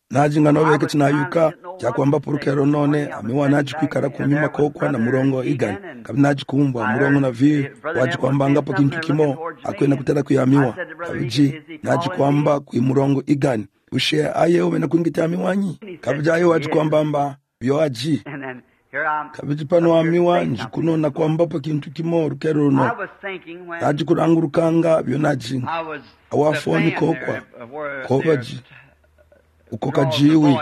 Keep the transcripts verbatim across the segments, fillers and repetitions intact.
najinga nobe ketinayuka kyakwamba purukero none amiwa najikwikara kunyuma kokwa na murongo igani kabi najikumbwa murongo na vi wajikwamba po kintu kimo akwena kutera kuyamiwa kabiji najikwamba kui murongo igani ushe aye ubena kuingitamiwanyi kabiji aye wajikwamba mba byo aji kabiji pano amiwa njikuno na kwamba po kintu kimo rukero no najikurangurukanga byo najinga awafoni kokwa kobaji ukoka jiwi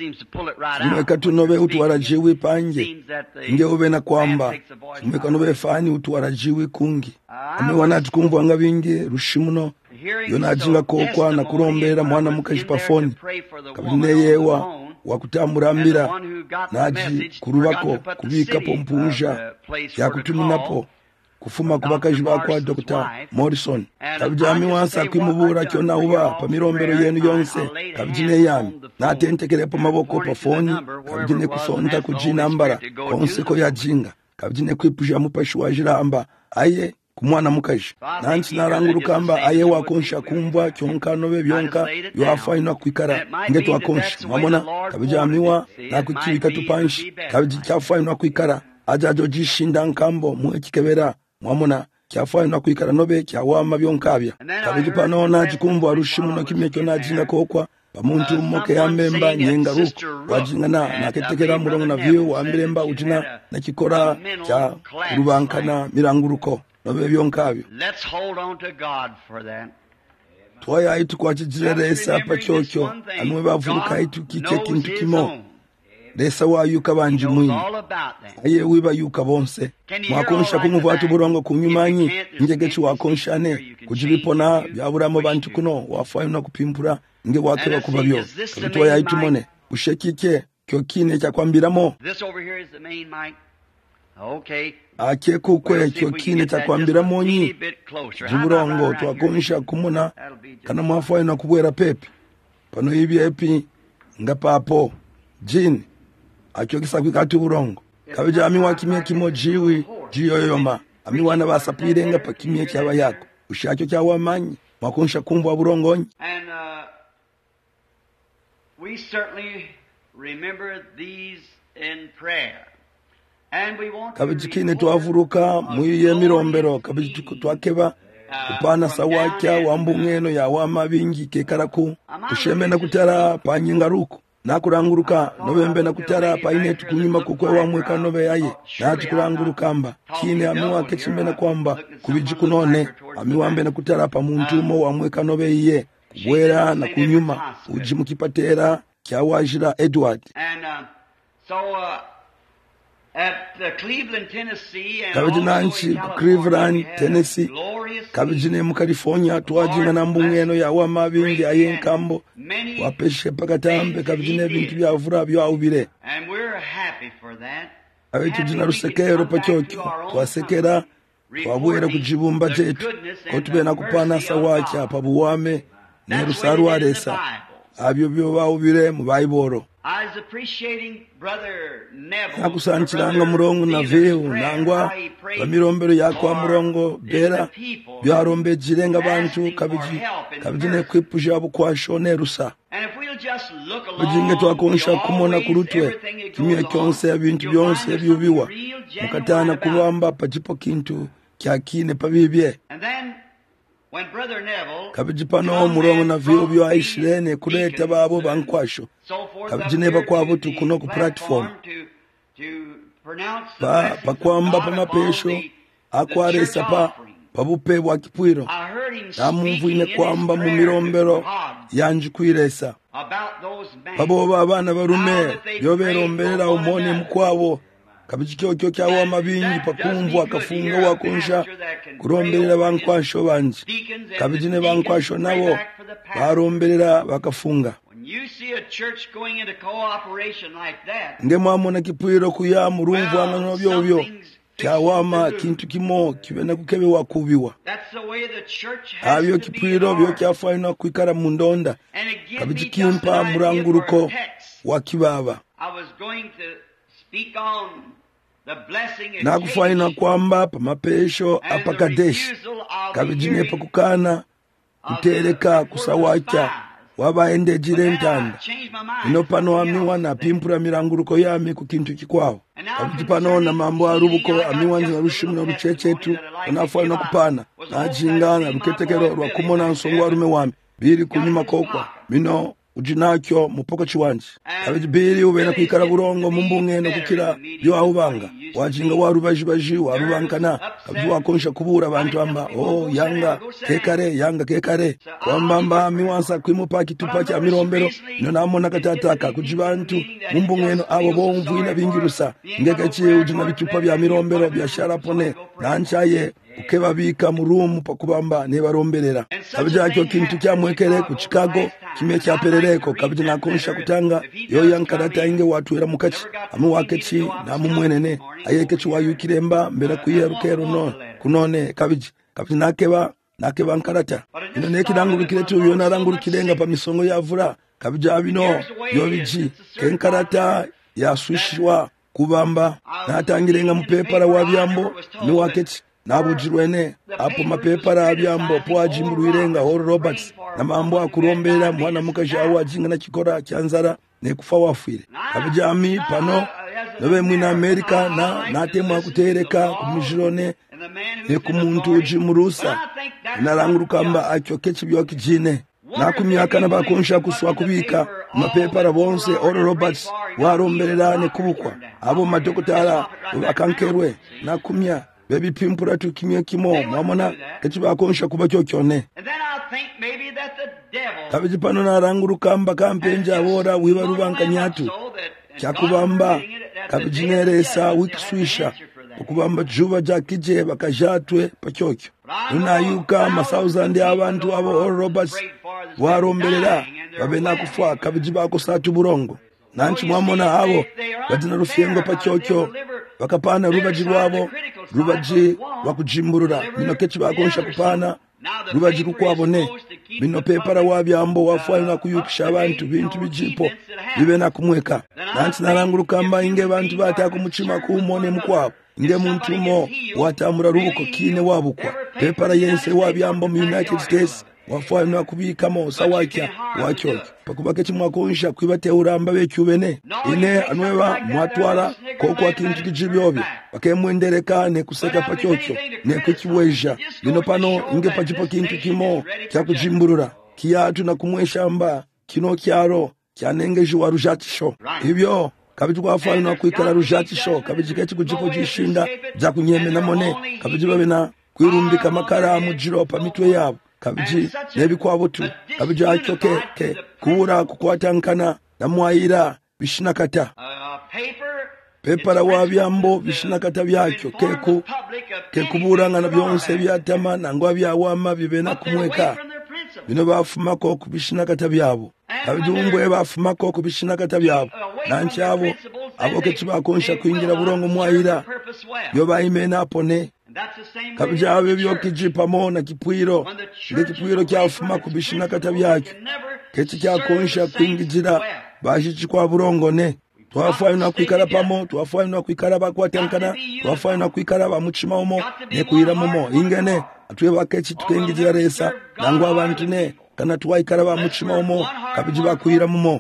umeka tunobe utuwara jiwi panje nge ube na kwamba umeka nobe fani utuwara jiwi kungi ame wanatukumbu nga bingi rushimuno yonajinga kokwa na kurombera mwana mukaji pafoni kabine yewa wakutamurambira naji kurubako kubika pompunja ya kutuminapo kufuma kubakaji bakwa Doctor Morrison kabijami wansa kwimubura kyona uba pamirombero yenu yonse kabijine yami natentekere po maboko pa foni kabijine kusonta kujinambara konseko ya jinga kabijine kwipuja mupashi wajiramba aye kumwana mukaji nanchi naranguruka amba aye wakonsha kumbwa kyonka nobe byonka yoafaina kwikara ngeto wakonsha mamona kabijami wa nakukibika tupanshi kabiji kyafaina kwikara ajajo jishinda nkambo mwekikebera mwamona kyafayo na kuikara nobe kyawama byonkabya kabiji pano najikumbwa rushimuno kimekyo najinga kokwa bamuntu moke yamemba nyenga ruko wajingana naketekera murongo na vyo wambiremba utina na kikora kya rubankana miranguruko nobe byonkabya let's hold on to God for that twaya itu kwa chijireresa pachocho anwe bavuruka itu kike kintu kimo Desa wa yuka banji mwini aye wiba yuka bonse mwakonsha kumuvatu burongo kunyumanyi njegechi wakonshane kujibipona byaburamo bantu kuno wafayo na kupimpura nge wake bakubabyo kabitwa yayitumone ushekike kyo kine cya kwambiramo ake kukwe kyo kine cya kwambiramo nyi jiburongo twakonsha kumuna kana mwafayo na kubwera pepe pano ibi epi ngapapo jini acho kisakwi kati urongo kabija ami wakimye kimo jiwi jiyoyoma ami wana basapire nga pakimye kyaba yako ushacho kyawa manyi makonsha kumbwa burongonyi and uh, we certainly remember these in prayer and we want kabiji kine twavuruka muye mirombero kabiji twakeba kupana sawakya wambungeno ya wama bingi kekaraku kusheme na kutara panyingaruko nakuranguruka nobembe na kutara paine tukunyuma kukwe wamweka nobe yaye nati kuranguruka mba kine amiwa kechimbe na kwamba kubijikunone amiwambe na kutara pa muntu mo wamweka nobe iye kubwera na kunyuma ujimukipatera kyawajira Edward and uh, so uh, at uh, Cleveland, Tennessee and kabijinanchi Cleveland, Tennessee kabijine mu California twajinga na mbungeno ya wa mabingi ayenkambo wapeshe pakatambe kabijine bintu byavura byo awubire and we're happy for that abitu jina rusekero pacyocyo twasekera twabwera kujibumba jetu ko tubena kupana sawaki apa buwame ne rusaru aresa abyo byo bawubire mu Bayibolo I was appreciating Brother Neville. Nakusanchiranga murongo na veu nangwa bamirombero yakwa murongo bera byarombe jirenga bantu kabiji kabijine kwipuja bukwashone rusa. Bujinge twakonsha kumona kurutwe kimye kyonse ebintu byonse byubiwa mukatana kulwamba pajipo kintu kyakine pabibye. When Brother Neville kabijipano murongo na vyo byo aishirene kuleta babo bankwasho kabijine bakwabo tukuno ku platform ba bakwamba pamapesho akwaresa pa babupe bwa kipwiro namumvu ine kwamba mu mirombero yanji kwiresa babo babana barume yoberomberera umone mkwabo kabijikyo kyawo amabingi pakumvu akafunga wakonsha kuromberera bankwasho banje kabijine bankwasho nabo baromberera bakafunga nge mwamona kipwiro kuya murumvu amano byobyo kyawama kintu kimo kibena kukebe wakubiwa abyo kipwiro byo kyafaina kwikara mundonda kabijikimpa muranguruko wakibaba nakufaina kwamba pamapesho apakadeshi kabijine pakukana kutereka kusawacha wabaendejire ntanda ino pano amiwa na pimpura miranguruko yami ku kintu kikwawo kabiti pano na mambo arubuko amiwa nzina rushimu na ruchechetu unafuwa ino kupana na ajinga na ruketekero rwa kumona nsongo wa rume wami biri kunyuma kokwa mino ujinakyo mupoko chiwanji kabiti biri ubena kuikara burongo mumbunge no kukira yo ahubanga wajinga warubajibaji warubankana kabiti wakonsha kubura abantu amba oh yanga kekare yanga kekare kwambamba miwansa kwimupa kitupa cha mirombero ino namona katataka kujibantu mumbunge no abo bomvu ina bingirusa ngeke ujina bitupa bya mirombero bya sharapone nanchaye ukebabika murumu pakubamba ne baromberera kabija cyo kintu cyamwekere ku Chicago kimye cyaperereko kabija nakonsha kutanga yo yankarata inge watuera mukachi amu wakechi na mumwenene ayekechi wayukiremba mbera kuyerukero no kunone kabija kabija nakeba nakeba nkarata ino nekirangurukire tu yo narangurukirenga pa misongo yavura kabija abino yo biji kenkarata yaswishwa kubamba natangirenga mupepara wa byambo ni wakechi nabujirwene apo mapepara abyambo po ajimburuirenga Oral Roberts na mambo akurombera mwana mukaje awo ajinga na kikora cyanzara ne kufa wafire abijami pano nobe mwina America na natemwa kutereka kumijirone ne kumuntu ujimurusa narangurukamba acyo kechibyo kijine nakumyaka nabakonsha kuswa kubika mapepara bonse Oral Roberts waromberera ne kubukwa abo madokotara bakankerwe nakumya bebi pimpura tu kimye kimo mwamona kechiba konsha kuba chokyone kabiji pano narangurukamba kampenja bora wibarubanka nyatu chakubamba kabijineresa wikiswisha ukubamba juba jakije bakajatwe pachokyo unayuka masauzandi abantu abo Oral Roberts waromberera babena kufa kabiji bako satu burongo nanchi mwamona abo badina rufiengo pachokyo bakapana rubaji rwabo rubaji wakujimburura mino kechi bakonsha kupana rubaji rukwabone mino pepara wabyambo wafwana na kuyukisha abantu bintu bijipo bibe na kumweka nanchi narangurukamba inge bantu bataka muchima kumone mkwabo inge muntu mo watamura rubuko kine wabukwa pepara yense wabyambo mu United States wafwana na kubikamo sawakya wachokyo pakubake chimwakonsha kwibate uramba becyubene ine anweba mwatwara kokwa kintu kijibyobe bakemwendereka ne kuseka pachokyo ne kukiweja bino pano inge pachipo kintu kimo kya kujimburura kiyatu na kumweshamba kino kyaro kyanengeje wa rujatisho ibyo kabiji kwafana na kuikara rujatisho kabiji kechi kujipo jishinda za kunyeme na mone kabiji babena kwirumbika makara mujiro pa mitwe yabo kabiji nebikwabo tu kabiji achoke ke kura kukwatankana na mwaira bishinakata pepara wabyambo bishinakata byacyo keku kekuburanga na byonse byatama nangwa byawama bibena kumweka bino bafumako kubishinakata byabo kabiji ungwe bafumako kubishinakata byabo nanchabo abo kechibakonsha kuingira burongo mwaira yo bayimena apone kabija abe byo kijipamo na kipwiro nge kipwiro kyafuma kubishina kata byacyo kechi kyakonsha kwingijira bashi kwa burongo ne twafanya na kwikara pamo twafanya na kwikara bakwatankana twafanya na kwikara bamuchima omo ne kuira momo ingene atwe bakechi tukengijira resa nangwa abantu ne kana twayikara bamuchima omo kabiji bakuira momo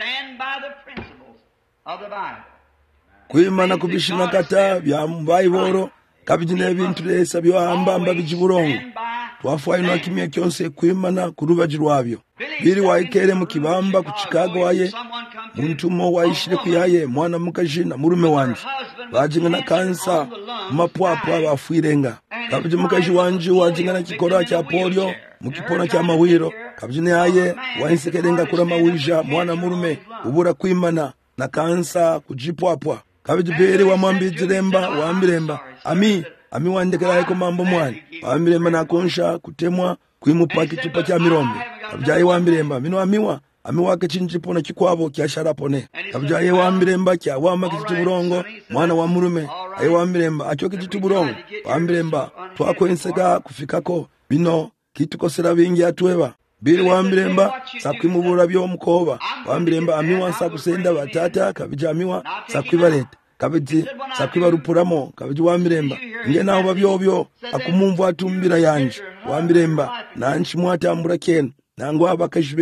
kwimana kubishina kata bya Bible kabijine bintu resa byo ambamba bijiburongo twafwaye no kimye cyonse kwimana kurubaji rwabyo biri waikere mu kibamba ku Chicago waye muntu mo wayishire kuyaye mwana mukajina murume wanje bajinga na kansa mapwapwa bafuirenga kabije mukaji wanje wajinga na kikora cya polio mukipona cya mawiro kabijine yaye wainsekerenga kura mawija mwana murume ubura kwimana na kansa kujipwapwa kabije bere wa mwambijiremba wa miremba ami ami wandekera ko mambo mwani wa miremba nakonsha kutemwa kwimupa kitupa cha mirombe kabije wa miremba mino amiwa ami wake chinjipo na kikwabo kya sharapone kabije wa miremba kya wa makitu burongo mwana wa murume ayi wa miremba acho kitu burongo wa miremba twakwenseka kufikako bino kitukosera bingi atweba biri wa miremba sakwimubura byo mukoba wa miremba amiwa sakusenda batata kabije amiwa sakwibareta kabiji sakwibarupuramo kabiji wa miremba nge naho babyobyo akumumva atumbira yanje wa miremba nanchi mwatambura ken nangwa abakashibene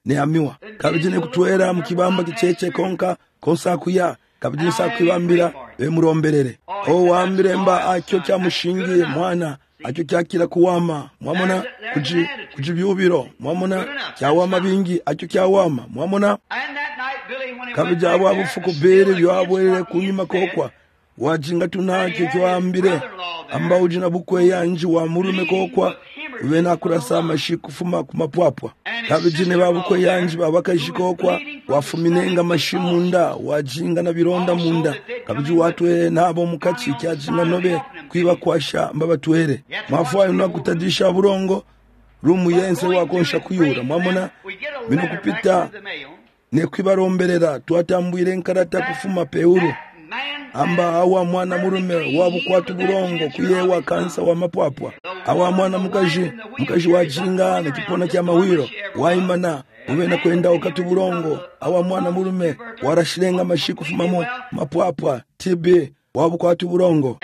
ne amiwa kabijine kutwera mu kibamba kicheche konka konsa kuya kabijine sakwibambira bemuromberere o wambiremba akyo kya mushingi mwana akyo kyakira kuwama mwamona kuji kujibyubiro mwamona kyawama bingi akyo kyawama mwamona kabijabo abufuko bere byabwere kunyima kokwa wajinga tunakyo kyambire amba ujina bukwe yanji wa murume kokwa wena kurasa mashikufuma kumapwapwa kabijine babukwe yanji babakashikokwa wafuminenga mashimunda wajinga na bironda munda kabiji watwe nabo mukachi kyajinga nobe kwiba kwasha mbabatwere mwafuayo nakutadisha burongo rumu yense wakonsha kuyura mwamona bino kupita ne kwibaromberera twatambwire nkarata kufuma peuru amba awa mwana murume wabukwatu burongo kuyewa kansa wa mapwapwa awa mwana mukaji mukaji wajinga na kipona kya mawiro waimana ubena kwenda okati burongo awa mwana murume warashirenga mashiku fumamo mapwapwa tibi wabukwatu burongo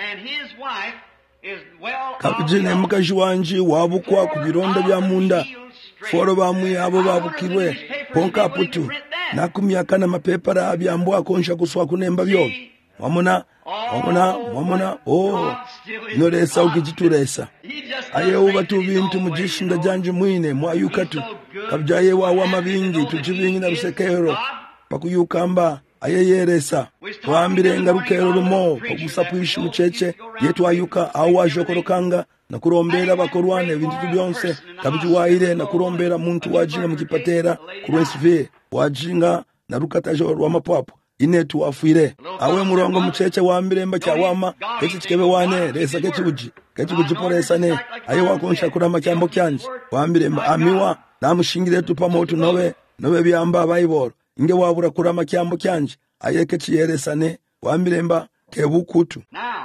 kabijine mukaji wanji wabukwa kubironda bya munda foro bamwe abo babukirwe ponka putu nakumyaka na mapepara abyambo akonsha kuswa kunemba byo mwamona mwamona mwamona oh noresa ukijituresa aye ubatu bintu mujishinda janje mwine mwayukatu kabjaye wawa mabingi tujibingi na rusekero pakuyukamba aye yeresa twambire ngarukero rumo pakusapuishi mucheche yetu ayuka awa jokorokanga na kurombera bakorwane bintu byonse kabjuwaire na kurombera muntu wajinga mukipatera kurwesve wajinga na rukatajo rwa mapwapo inetu wafuire awe murongo mucheche wambiremba cyawama kechi kikebe wane resa kechibuji kechibuji poresane aye wakonsha kurama cyambo cyanje wambiremba amiwa namushingire tupamoto nobe nobe byamba bayiboro inge wabura kurama cyambo cyanje aye kechi yeresane wambiremba kebukutu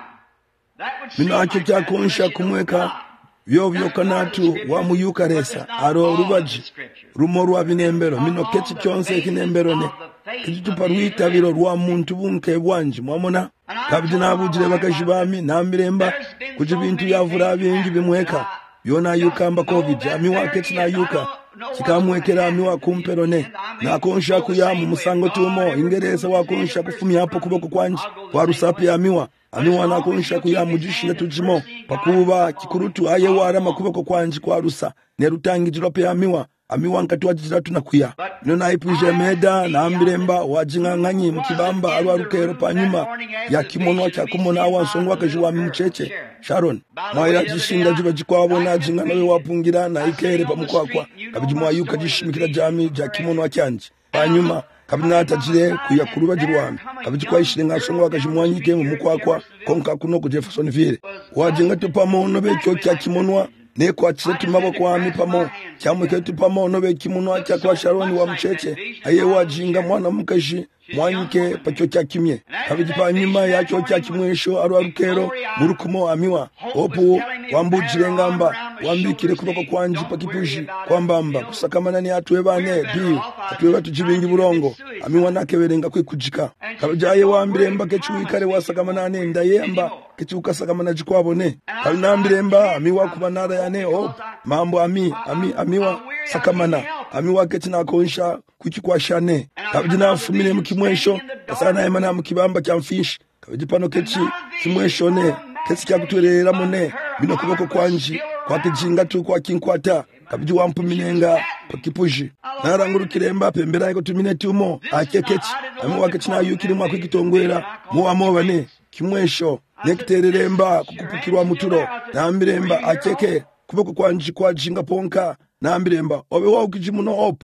bino akyo cyakonsha kumweka byo byo kanatu wa muyuka resa aro rubaji rumo rwa binembero mino kechi cyonse kinembero ne kijituparwita biro rwa muntu bunke bwanje mwamona kabijina abujire bakashibami namiremba kujibintu yavura bingi bimweka yona yukamba covid amiwa kechi na yuka kikamwekera amiwa kumperone nakonsha kuyamu musango tumo ingereza wakonsha kufumya hapo kuboko kwanje kwa rusapi amiwa amiwa nakonsha kuyamu jishina tujimo pakuba kikurutu aye wara makuboko kwanje kwa rusa nerutangijiro pe amiwa amiwa nkatwa jizatu nakuya nona ipuje meda na ambiremba wajinganganyi mukibamba alwa rukero panyuma ya kimono cha kumona awansongo akajiwa mimucheche Sharon mwaira jishinga jiba jikwabo na jinga nawe wapungira na ikere pamukwakwa kabijimwa yuka jishimikira jami ja kimono cyanje panyuma kabina atajire kuya kuruba jirwami kabijikwa ishirenga songo akajimwanyike mu mukwakwa konka kuno ku Jeffersonville wajinga tupamo no becyo cya kimonwa ne kwa chitu maboko ami pamo cyamwe tupamo no be kimonwa cya kwa Sharon wa mcheche aye wajinga mwana mukashi mwanyike pacyo cya kimye kabijipa nyuma yacyo cya kimwesho arwa rukero murukumo amiwa opu wambujire ngamba wambikire kubako kwanji pakipuji kwambamba kusakamana ni atwe bane bi atwe batujibingi burongo amiwa nakeberenga kwikujika kabijaye wambiremba kechuikare wasakamana ne ndayemba kechuka sakamana jikwabone kalinambiremba amiwa kubanara yane op mambo ami ami amiwa sakamana amiwa ketina konsha kuchikwashane kabijina fumile mukimwesho kasana emana mukibamba kya mfish kabijipano kechi kimwesho ne kechi kya kutwerera mone bino kuboko kwanji kwakijinga tu kwa kinkwata kabiji wampuminenga pakipuji narangurukiremba pembera iko tumine tumo akekechi amiwa kechina yukiri mwa kwikitongwera muwa mobane kimwesho nekitereremba kukupukirwa muturo nambiremba akeke kuboko kwanji kwa jinga ponka nambiremba obe wa ukijimuno op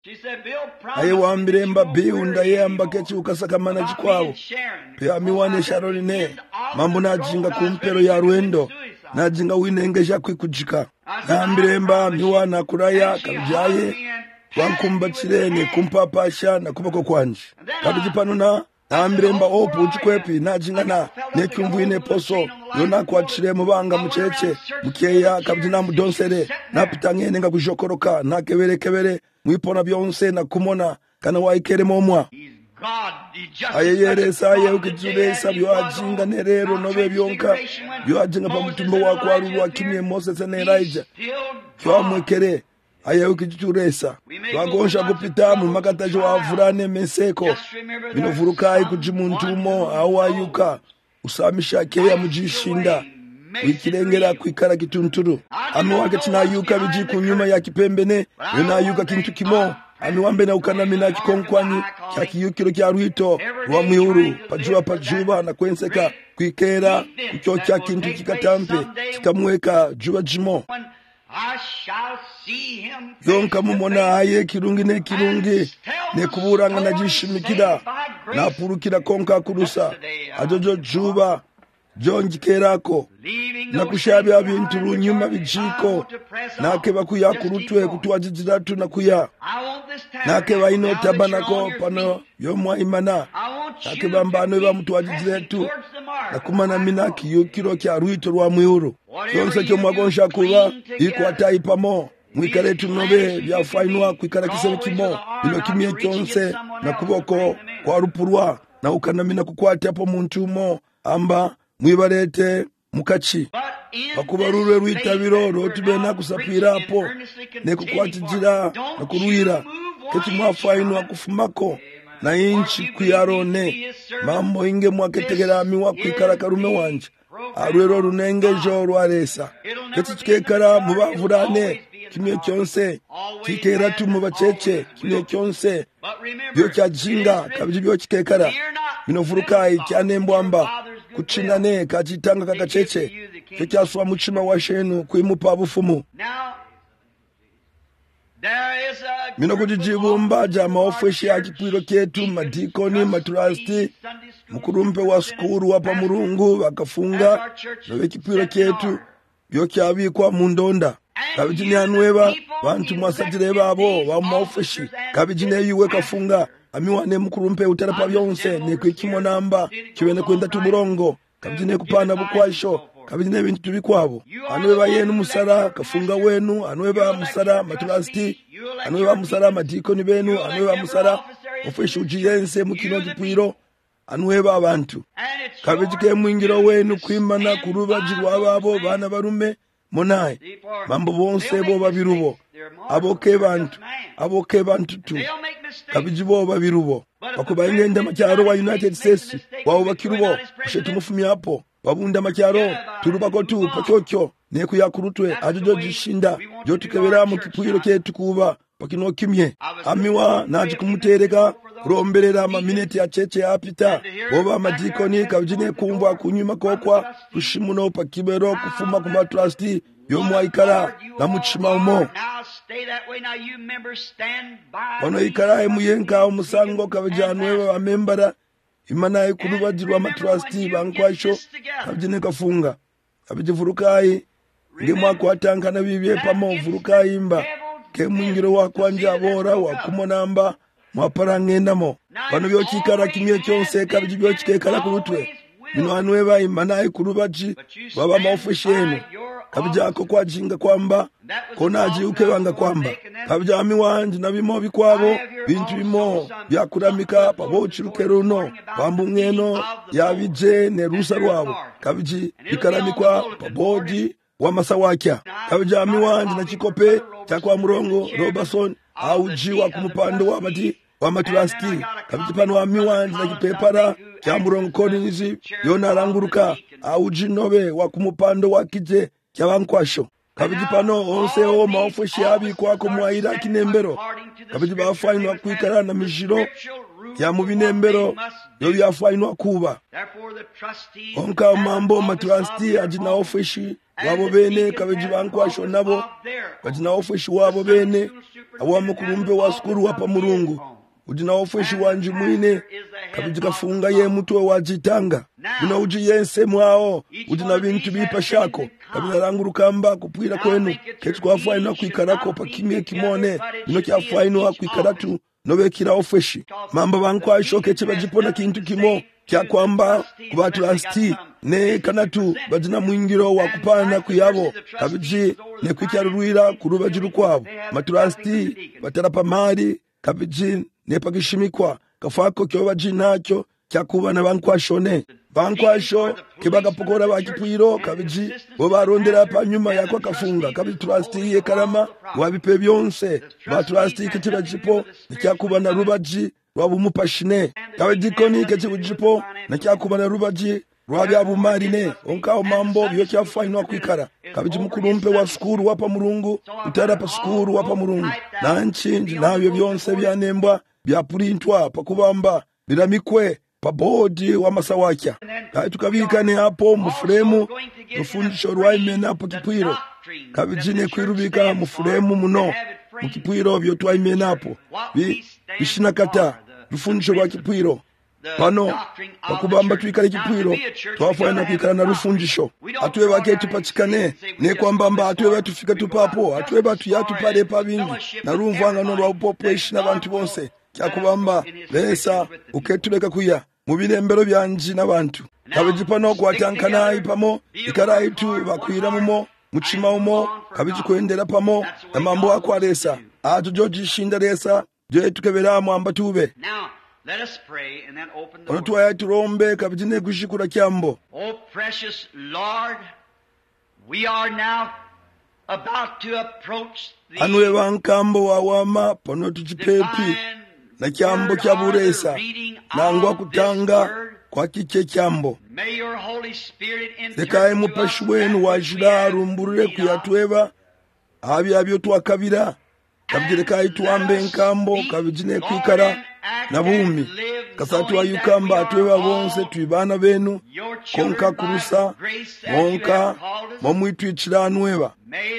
aye wambiremba biunda yamba kechi ukasakamana jikwabo pe amiwane Sharon ne mambo najinga kumpero ya Rwendo najinga winengeja kwikujika nambiremba miwana kuraya kabijaye wankumbachirene kumpapasha na kuboko kwanje kabijipano na nambiremba opu uchikwepi najinga na nekumvine poso yona kwachire mubanga mucheche mukeya kabijina mudonsere napitangene nga kujokoroka nakebere kebere mwipona byonse na kumona kana waikere momwa ayeyere saye ukijure sabyo ajinga nerero nobe byonka byo ajinga pa mutumbo wako aruru akimye Moses na Elijah twamwekere ayeukichichuresa twagonsha kupita mu makatajo wavurane meseko binovurukai kuti muntumo awayuka usamisha keya mujishinda wikirengera kwikara kitunturu ami wake tinayuka biji kunyuma ya kipembene wenayuka kintu kimo ami wambe na ukanamina kikonkwanyi kya kiyukiro kya rwito rwa mwihuru pajuwa pajuba na kwenseka kwikera kucho kya kintu kikatampe kikamweka juwa jimo yonka mumona aye kirungi ne kirungi ne kuburanga na jishimikira na purukira konka kurusa ajojo juba jonjikerako na kushabya bintu runyuma bijiko nake bakuya kurutwe kutwajijiratu na kuya nake baino tabanako pano yomwa imana nake bambano ba mutwajijiretu na kumana minaki yukiro kya rwito rwa mwihuru yonse cyo mwagonsha kuba iko ataipamo mwikaretu nobe byafainwa kwikara kisebe kimo ino kimye cyonse na kuboko kwa rupurwa na ukanamina kukwata hapo muntu mo amba mwibarete mukachi bakubarure rwitabiro rotubena kusapira hapo ne kukwatijira na kuruira keti mwafainwa kufumako na inchi kuyarone mambo inge mwaketegerami wa kwikara karume wanje arwero runenge jo rwaresa keti tukekara mubavurane kimye cyonse kikera tu mubacece kimye cyonse byo cyajinga kabije byo kikekara binovurukai cyane mbwamba kuchinane kachitanga kakacece cyo cyaswa muchima wa shenu kwimupa bufumu mino kujijibumba jama ofeshi ya kipwiro ketu madikoni maturasti mukurumpe wa skuru wapa murungu wakafunga nawe kipwiro ketu byo kyabikwa mundonda kabijini anweba bantu mwasatire babo wa maofeshi kabijini yiwe kafunga amiwane mukurumpe utarapa byonse nekwikimo namba kibene kwenda tumurongo kabijini kupana bukwasho kabijini bintu bikwabo anweba yenu musara kafunga wenu anweba musara maturasti anweba musara madikoni benu anweba musara ofeshi ujiyense mukino gipwiro anweba abantu kabijike mwingiro wenu kwimana kurubajirwa babo bana barume monaye mambo bonse bo babirubo aboke bantu aboke bantu tu kabijibo babirubo bakuba ingenda makyaro wa United States wao bakirubo shetu mufumi hapo babunda makyaro turubako tu pakyokyo ne kuyakurutwe ajojo jishinda jo tukebera mu kipwiro ketu kuba pakino kimye amiwa naji kumutereka romberera ma minute ya cheche apita oba madikoni kabijine kumva kunyuma kokwa kushimuno pakibero kufuma kuma trustee yomwa ikara na muchima umo ono ikara emuyenka umusango kabijanwe wa membera imana ikurubajirwa ma trustee bankwasho kabijine kafunga kabijivurukai ngemwa kwatanga na bibye pamo vurukai imba ke mwingiro wa kwanja bora wa kumonamba mwaparangendamo bano byo kikara kimye cyonse kabiji byo kikekara kurutwe mino anweba imana ikurubaji baba maofeshenu kabija ako kwajinga kwamba konaji ukebanga kwamba kabija ami wanje nabimo bikwabo bintu bimo byakuramika pabochirukeruno bambungeno yabije ne rusa rwabo kabiji ikaramikwa pabodi wa masawakya kabija ami wanje na chikope chakwa murongo Robertson aujiwa kumupando wa mati wa maturasti kabijipano wa miwanje na kipepara kya murongo konizi yona ranguruka aujinobe wa kumupando wa kije kya bankwasho kabijipano onse o maofeshi abi kwa kumwaira kinembero kabijiba fainwa kwikara na mijiro ya mubinembero yo yafainwa kuba onka mambo maturasti ajina ofeshi wabo bene kabijiba nkwasho nabo bajina ofeshi wabo bene awamukurumbe wa skuru wapa murungu ujina ofeshi wanji mwine kabijika funga ye mutwe wajitanga una uji yense mwao ujina bintu bipa shako kabina rangu rukamba kupwira kwenu ketu kwa fainu kuikarako pa kimye kimone ino kia fainu kuikaratu nobe kira ofeshi mamba bankwa shoke cheba jipona kintu kimo kia kwamba kubatu lasti ne kanatu bajina mwingiro wa kupana kuyabo kabiji ne kwikiaruruira kuruba jiru kwabo maturasti batarapa mari kabiji ne pakishimikwa kafako kyo bajinacyo cyakuba na bankwashone vankwasho kebakapokora vakipwiro kabiji vovarondera panyuma yako akafunga kabiji trasti yekarama wavipe vyonse vatrasti kechira chipo nekyakuva na ruvaji rwavumupashine kabijikoni kechivu chipo nekyakuva na ruvaji rwavyavumarine onkawo mambo vyokyafainwa kwikara kabiji mukulumpe wa sukuru wapa mulungu utara pa sukuru wapa mulungu nanchinji navyo vyonse vyanembwa vyapulintwa pakuvamba biramikwe pabodi wa masawakya kai tukavikane hapo mufuremu mufundisho rwaimene apo kipwiro kabijine kwirubika mufuremu muno mukipwiro vyo twaimene apo bishinakata rufundisho rwa kipwiro pano pakubamba twikale kipwiro twafaina kwikala na rufundisho atuwe vake tupachikane nekwambamba atuwe vatufika tupapo atuwe vatu yatupale pavingi na rumvangano rwa upopweshi na vantu bonse kyakubamba lesa uketuleka kuya mubilembero byanji n'abantu kabiji pano kwatankana ipamo ikaraitu bakwira mumo muchima umo kabiji kwendera pamo na mambo akwalesa atu joji shinda lesa je tukebera mwamba tube. Now let us pray and then open the door. Onotwa turombe kabiji ne kushikura kyambo. Oh precious Lord, we are now about to approach the anwe bankambo wawama pano tuchipepi na kyambo kya buresa nangwa kutanga kwa kiche kyambo lekaye mupashi wenu wajira rumburire kuyatweba abi abyo twakabira kabirekaye tuambe nkambo kabijine kwikara na bumi kasatu ayukamba atweba bonse twibana benu konka kurusa monka momwitwicira anweba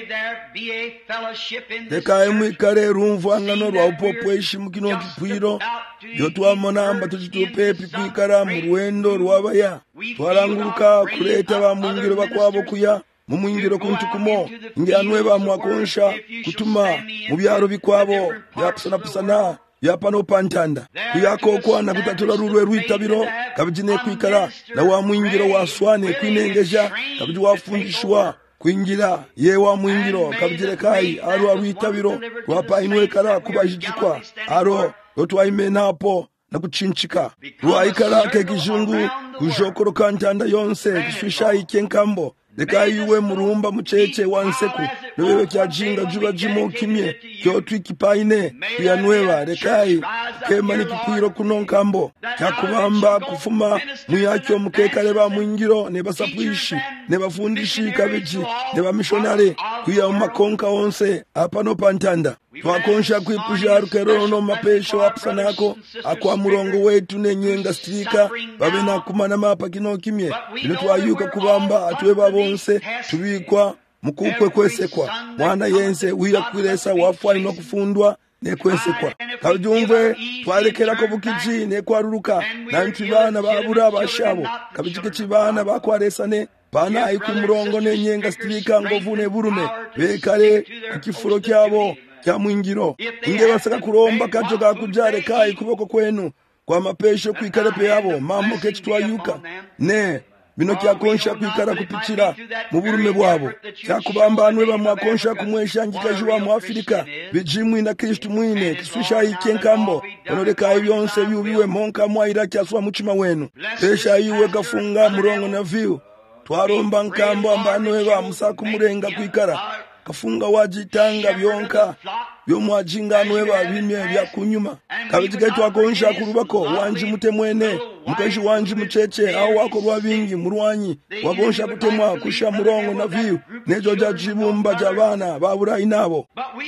lekaye mwikare rumvangano rwa upopweshi mukino kipwiro yo twamonamba tuchitupepi kwikara mu rwendo rwabaya twaranguruka kureta ba mwingiro bakwabo kuya mu mwingiro kuntukumo nge anweba mwakonsha kutuma mu byaro bikwabo yapusana pusana yapano pantanda kuyakokwa na kutatula rurwe rwitabiro kabijine kwikara na wa mwingiro waswane kwinengeja kabiji wafundishwa kwingira ye wa mwingiro kabijirekai aro arwitabiro rwapa inwekara kubajijikwa aro yotwaimenapo na kuchinchika rwaikara ke kijungu kujokoro kantanda yonse kiswisha ikenkambo lekayi iwe murumba mucheche wanseku newewe kyajinga juba jimo kimye kyotwikipaine kuyanweba lekayi kema nikipwiro kunonkambo kyakubamba kufuma muyakyo mukekale ba mwingiro ne basapwishi ne bafundishi kabiji ne bamishonare kuya umakonka onse apano pantanda twakonsha kwipusha rukero no mapesho apsanako akwa murongo wetu nenyenga strika babe nakumana mapa kino kimye ino twayuka kubamba atwe babonse tubikwa mukupwe kwesekwa mwana yense wiya kwiresa wafwa ino kufundwa ne kwesekwa kabijumve twalekera ko bukiji ne kwaruruka nantu bana babura bashabo kabijike kibana bakwaresane bana ayiku murongo nenyenga strika ngovune burume bekale kukifuro kyabo kya mwingiro inge basaka kuromba kajo kakujare kai kuboko kwenu kwa mapesho kwikarepe yabo mambo kechi twayuka ne bino kyakonsha kwikara kupichira mu burume bwabo cyakubamba anwe bamwakonsha kumwesha ngikaji wa mu Afrika bijimwe na Kristo mwine kiswisha ikenkambo onoleka byonse byubiwe monka mwaira kyaswa muchima wenu pesha iwe gafunga murongo na view twaromba nkambo ambanwe ba musaku murenga kwikara kafunga wajitanga byonka byomwajinga anwe babimye bya kunyuma kabijike twakonsha kurubako wanji mutemwene mukaji wanji mucheche au wako rwabingi murwanyi wagonsha kutemwa kusha murongo na viu nejo jajibumba jabana babura inabo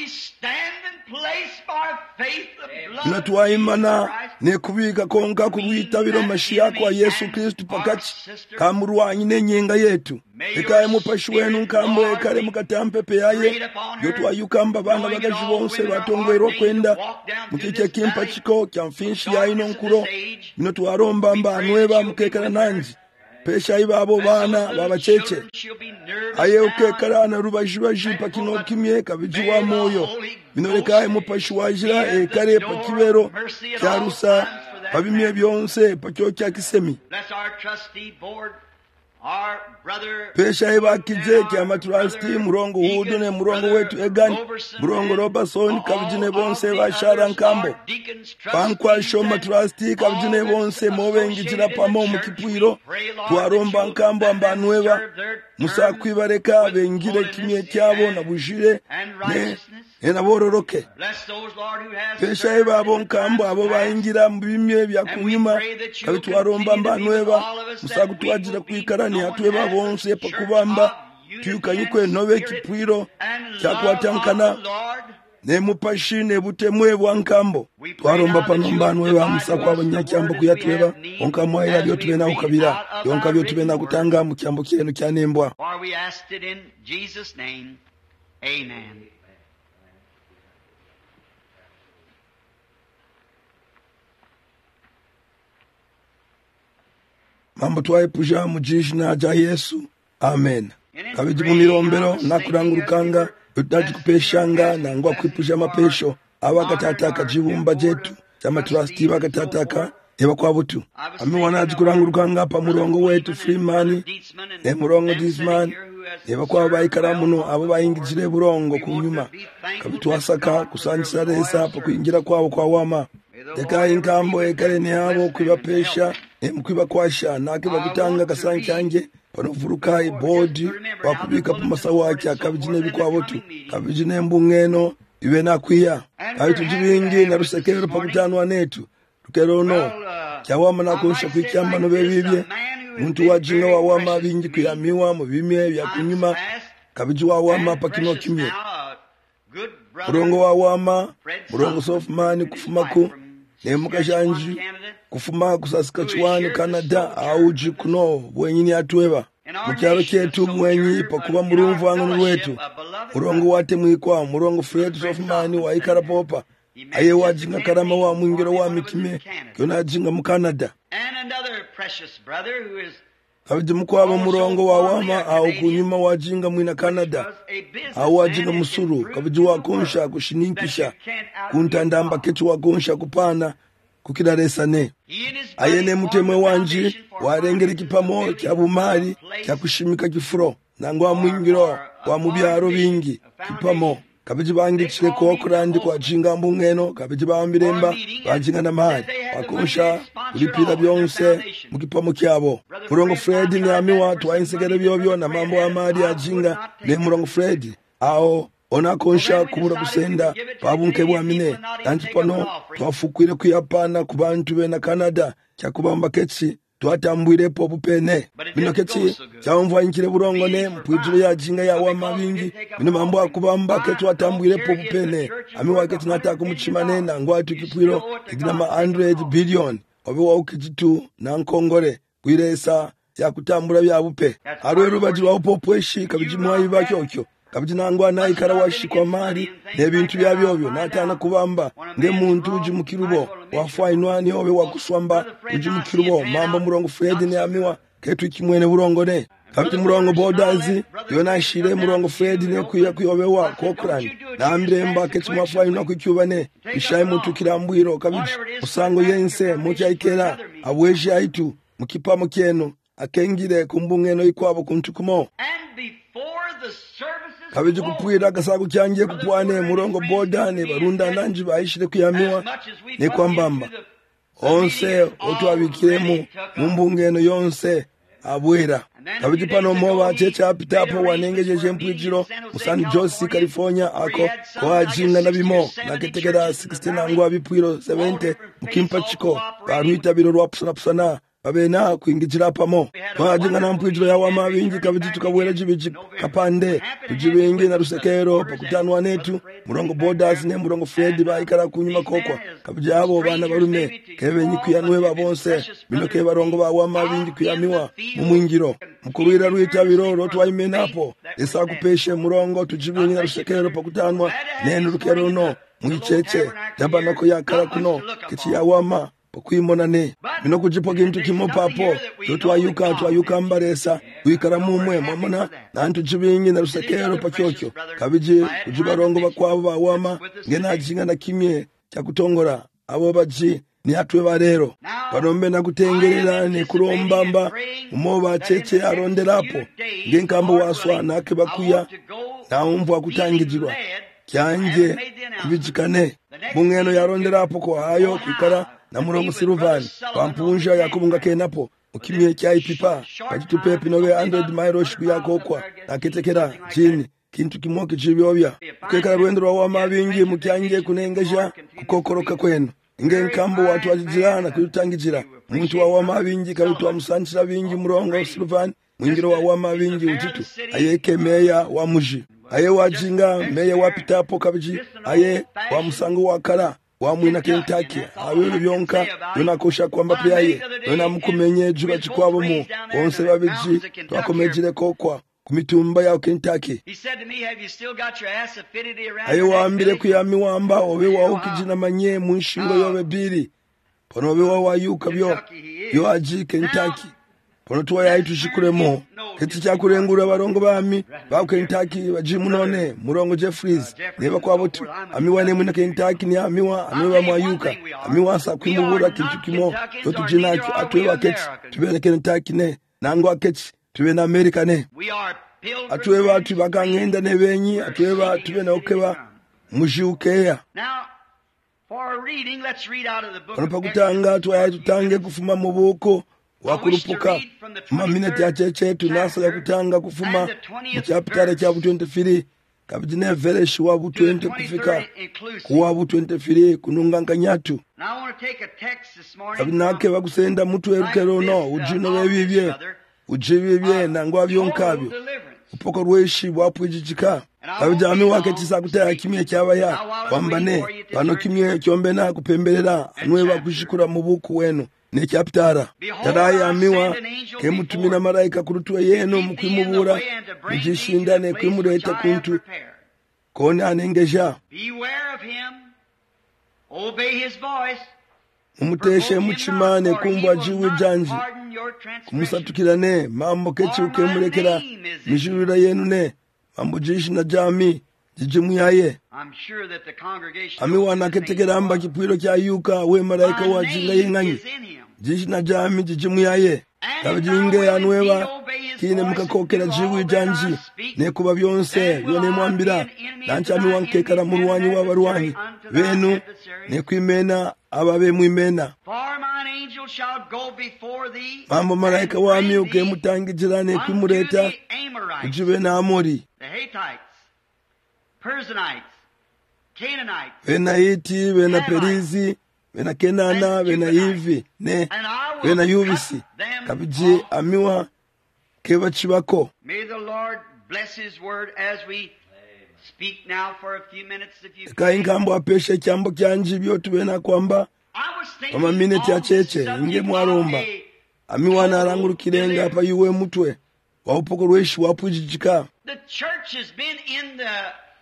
na tuwaimana ne kubika konka kurwitabiro mashia kwa Yesu Kristo pakati kamurwanyi nenyenga yetu ekaye mupashi wenu nkambo ekare mukatampe peyaye yo twayukamba bana bagajibonse batongwero kwenda mukike kimpa chiko kyamfinshi yaino nkuro bino twaromba mba anweba mukekana nanji pesha ibabo bana babacheche aye ukekara na rubajibaji pakino kimye kabijiwa moyo binolekaye mupashi wajira ekare pakibero kyarusa babimye byonse pakyo kya kisemi pesha ibakije kyama trasti murongo hudu ne murongo wetu Egan murongo Robertson kabijine bonse bashara nkambo pankwa shoma trasti kabijine bonse mobengitira pamo mukipwiro twaromba nkambo ambanweba musakwibareka bengire kimye cyabo na bujire ne ena bororoke pesha ibabo nkambo abo bayingira mu bimye bya kunyuma kabitwaromba mbanweba musakutwajira kwikarani atweba bonse pakubamba tuyukanyikwe nobe kipwiro cyakwatankana ne mupashine butemwe bwa nkambo twaromba panombanwe ba musakwa abanyacyambo kuyatweba onkamwa ya byo tubena ukabira yonka byo tubena gutanga mu cyambo cyenu cyanembwa. For we asked it in Jesus name. Amen. Mambo twayepuja mu jishina ja Yesu. Amen. Kabiji mu mirombero nakurangurukanga utaji kupeshanga na ngwa kwipuja mapesho abakatata kajibumba jetu chama trustee bakatataka eba kwa butu ami wanaji kurangurukanga pa murongo wetu Freeman ne murongo Disman eba kwa bayikara muno abo bayingijire burongo kunyuma kabitu wasaka kusanjisa resa pa kuingira kwabo kwa wama eka inkambo ekare ne abo kwibapesha emkwiba kwasha nake bagutanga kasankyanje panovuruka ibodi wakubika pumasawaki akabijine bikwabo tu kabijine mbungeno iwe nakwiya abitu jibingi na rusekero pakutanwa netu tukerono cyawama nakusha kwicyamba no bebibye muntu wajinga wa wama bingi kuyamiwa mu bimye bya kunyuma kabiji wa wama pakino kimye murongo wa wama murongo Softman kufumaku ne mukashanji kufuma kusasika chwani Canada auji kuno bwenyini atweba mukyalo kyetu mwenyi pakuba murumvu angano wetu murongo wate mwikwa murongo Fred Softman wa ikarapopa aye wajinga karama wa mwingiro wa mikime kyona jinga mu Canada kabiji mukwaba murongo wa wama au kunyuma wajinga mwina Canada au wajinga musuru kabiji wakonsha kushininkisha kuntandamba ketu wakonsha kupana kukidaresane ayene mutemwe wanji warengera kipamo cyabumari cyakushimika kifuro nangwa mwingiro wa mubyaro bingi kipamo kabiji bangikire ko kurandi kwa jinga mbungeno kabiji bambiremba bajinga na mari wakonsha ulipira byonse mukipamo cyabo murongo Fred ni ami watu wainsekere byobyo na mambo amari ajinga ne murongo Fred ao ona konsha kubura kusenda babunke bwamine tanti pano twafukwire kuyapana ku bantu be na Canada cyakubamba ketsi twatambwire popu pene bino ketsi cyamva inkire burongo ne mpwijuru ya jinga ya wa mabingi bino mambo akubamba ketsi twatambwire popu pene ami waketi nataka muchimane na ngwa tukipwiro kigina ma one hundred billion obe wa ukijitu na nkongore kwiresa yakutambura byabupe arwe rubaji wa popweshi kabiji mwayi bakyokyo kabiji nangwa nayi karawashi kwa mari nebintu byabyo natana kubamba nge muntu uji mukirubo wafwa inwani obe wakuswamba uji mukirubo mambo murongo Fred ne amiwa ketu kimwene burongo ne kabiji murongo Bodazi yona shire murongo Fred ne kuya kuyobe wa Cochrane nambremba ketu mafwa inwa kucyubane ishaye muntu kirambwiro kabiji usango yense mucyayikera abweje aitu mukipamo kyeno akengire kumbungeno ikwabo kuntukumo kabiji kupwira kasaku cyanje kupwane murongo Bodane barunda nanji bayishire kuyamiwa ne kwambamba onse otwabikiremo mumbungeno yonse abwera kabiji pano moba checha apitapo wanengeje jempwijiro musani Josi California ako kwa jinga na bimo naketekera sixteen angwa bipwiro seventy mukimpa chiko baruita biro rwapsana psana babena kuingijira pamo twajinga na mpwijiro ya wama bingi kabiji tukabwera jibiji kapande tujibingi na rusekero pakutanwa netu murongo Bodas ne murongo Fred bayikara kunyuma kokwa kabiji abo bana barume kebe nyikuyanwe babonse binoke barongo ba wama bingi kuyamiwa mu mwingiro mukurira ruita biroro twayimenapo esa kupeshe murongo tujibingi na rusekero pakutanwa nenu rukero no mwicheche jamba nako yakara kuno kichi ya wama okwimonane bino kujipoga into kimo papo twayuka twayuka mbaresa wikara mumwe mamona nantu jibingi na rusekero pakyokyo kabiji kujibarongo bakwabo bawama ngena jinga na kimye cyakutongora abo baji ni atwe barero. panombe nakutengerera nekulombamba umova cheche aronderapo ngenkambo waswa nake bakuya naumva kutangijirwa kyanje kubijikane mungeno yaronderapo ko hayo kwikara na murongo Silvani pampunja yakubunga kenapo ukimye chai pipa kachitupe pinowe one hundred miles kuyakokwa naketekera chini kintu kimoke chibyobya kekara rwendo rwa mabingi mukyanje kunengesha kukokoroka kwenu inge nkambo watu wajirana kutangijira muntu wa mabingi kalutwa musanchira bingi murongo Silvani mwingiro wa mabingi utitu ayeke meya wa muji aye wajinga meya wapitapo kabiji aye wa musango wa kara wa mwina Kentucky awewe byonka yonakosha kwamba pyaye yona mukumenye juba chikwabo mu onse babiji twakomejire kokwa kumitumba ya Kentucky. Aye waambire kuyami wamba obe wa ukijina manye munshingo yobe biri pono obe wa wayuka byo yo aji Kentucky pono tuwa ya itushikureemo keti kyakurengura barongo bami ba Kentucky bajimu none murongo Jeffries neba kwa botu amiwane mwina Kentucky ni amiwa amiwa mwayuka amiwa sa kwimubura kintu kimo to tujinaki atwe wa keti tubene Kentucky ne nango aketi tube na America ne atwe batu bagangenda ne benyi atwe batu bene okeba mujiukeya. For reading, let's read out of the book. Onapakutanga tuwaye tutange kufuma mubuko wakurupuka mamineti ya cheche tunasa ya kutanga kufuma mchapitare cha bu twenty-three kabijine vereshi wa bu twenty kufika kuwa bu twenty-three kununga nkanyatu kabinake wakusenda mutu erukero no ujino webibye ujibibye nangwa byonkabyo upoko rweshi wapwijijika kabijami wake chisa kutaya kimye cyabaya wambane pano kimye kyombena kupemberera anwe bakushikura mubuku wenu ne chaptara tarayi amiwa ke mutumina malaika kurutwa yeno mukwimubura mujishindane kwimureta kuntu kone anengeja umuteshe muchimane kumbwa jiwe janji kumusatukirane mambo kechi ukemurekera mishurira yenu ne mambo jishi na jami jijimuyaye amiwa naketekera amba kipwiro kya yuka we malaika wa jinga yenganyi jishi na jami jijimuyaye kabijinge anweba kine mukakokera jiwe janji ne kuba byonse yone mwambira nanchami wankekara murwanyi w'abarwanyi benu ne kwimena ababe mwimena mambo malaika wami uke mutangijirane kwimureta kujibe na Amori bena Hiti bena Perizi bena Kenana bena Hivi ne bena Yubisi kabiji amiwa keba chibako. May the Lord bless his word as we speak now for a few minutes if you kai ngambo apeshe cyambo cyanje byo tubena kwamba kama minute ya cheche inge mwaromba amiwana arangurukirenga hapa yuwe mutwe waupoko rweshi wapujijika. The church has been in the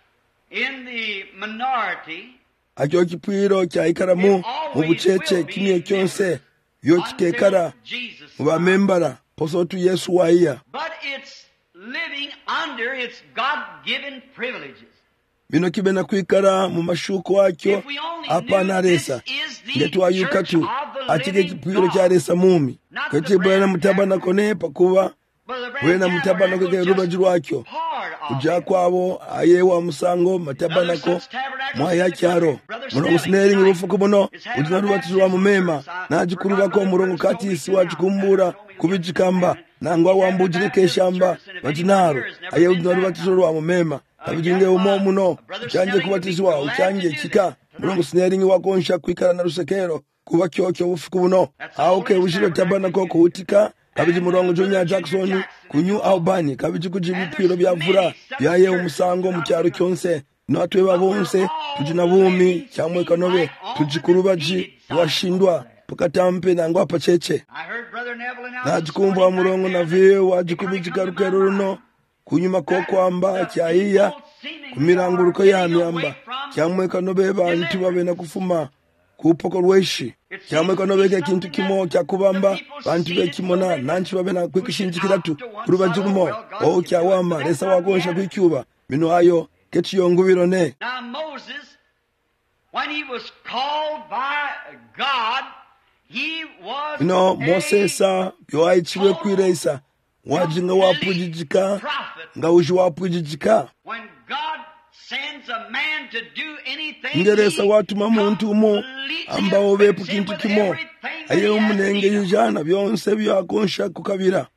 in the minority acho kipwiro kya ikaramu mu bucece kimye cyonse yo kikekara mu bamembara posotu Yesu waiya, but it's living under its God-given privileges. bino kibena kwikara mu mashuko wakyo apana resa ngetu ayukatu atike kipwiro kya resa mumi kati bwana mutabana kone pakuba wena mutabana kwe rubaji rwakyo kuja kwabo ayewa musango matabana ko mwaya cyaro murongo snering rufuko bono udina rubatizwa mu mema najikuruba ko murongo kati isi wajikumbura kubijikamba nangwa wambujire keshamba bajinaro aye udina rubatizwa mu mema abijinge umo muno cyanje kubatizwa ucyanje kika murongo snering wakonsha kwikara na rusekero kuba cyocyo bufuko buno aoke ujire tabana ko kuutika kabiji murongo Jonya Jackson kunyu Albany kabiji kujibipiro byavura byaye umusango mu cyaro cyonse natwe babonse tujina bumi cyamwe kanobe tujikurubaji washindwa tukatampe nangwa apa cheche najikumva murongo na vye wajikubijika rukero runo kunyuma ko kwamba cyaiya kumiranguruko yamyamba cyamwe kanobe bantu babena kufuma kupoko rweshi cyamwe kanobeke kintu kimo cyakubamba bantu bekimona nanchi babena kwikishinjikiratu kurubajumo o cyawama resa wagonsha kwicyuba mino ayo ketiyongubiro ne. Now Moses, when he was called by God ino Mosesa byoayichiwe kwiresa wajinga wapujijika nga uji wapujijika ngeresa watuma muntu umo ambao bepu kintu kimo aye umunenge yijana byonse byakonsha kukabira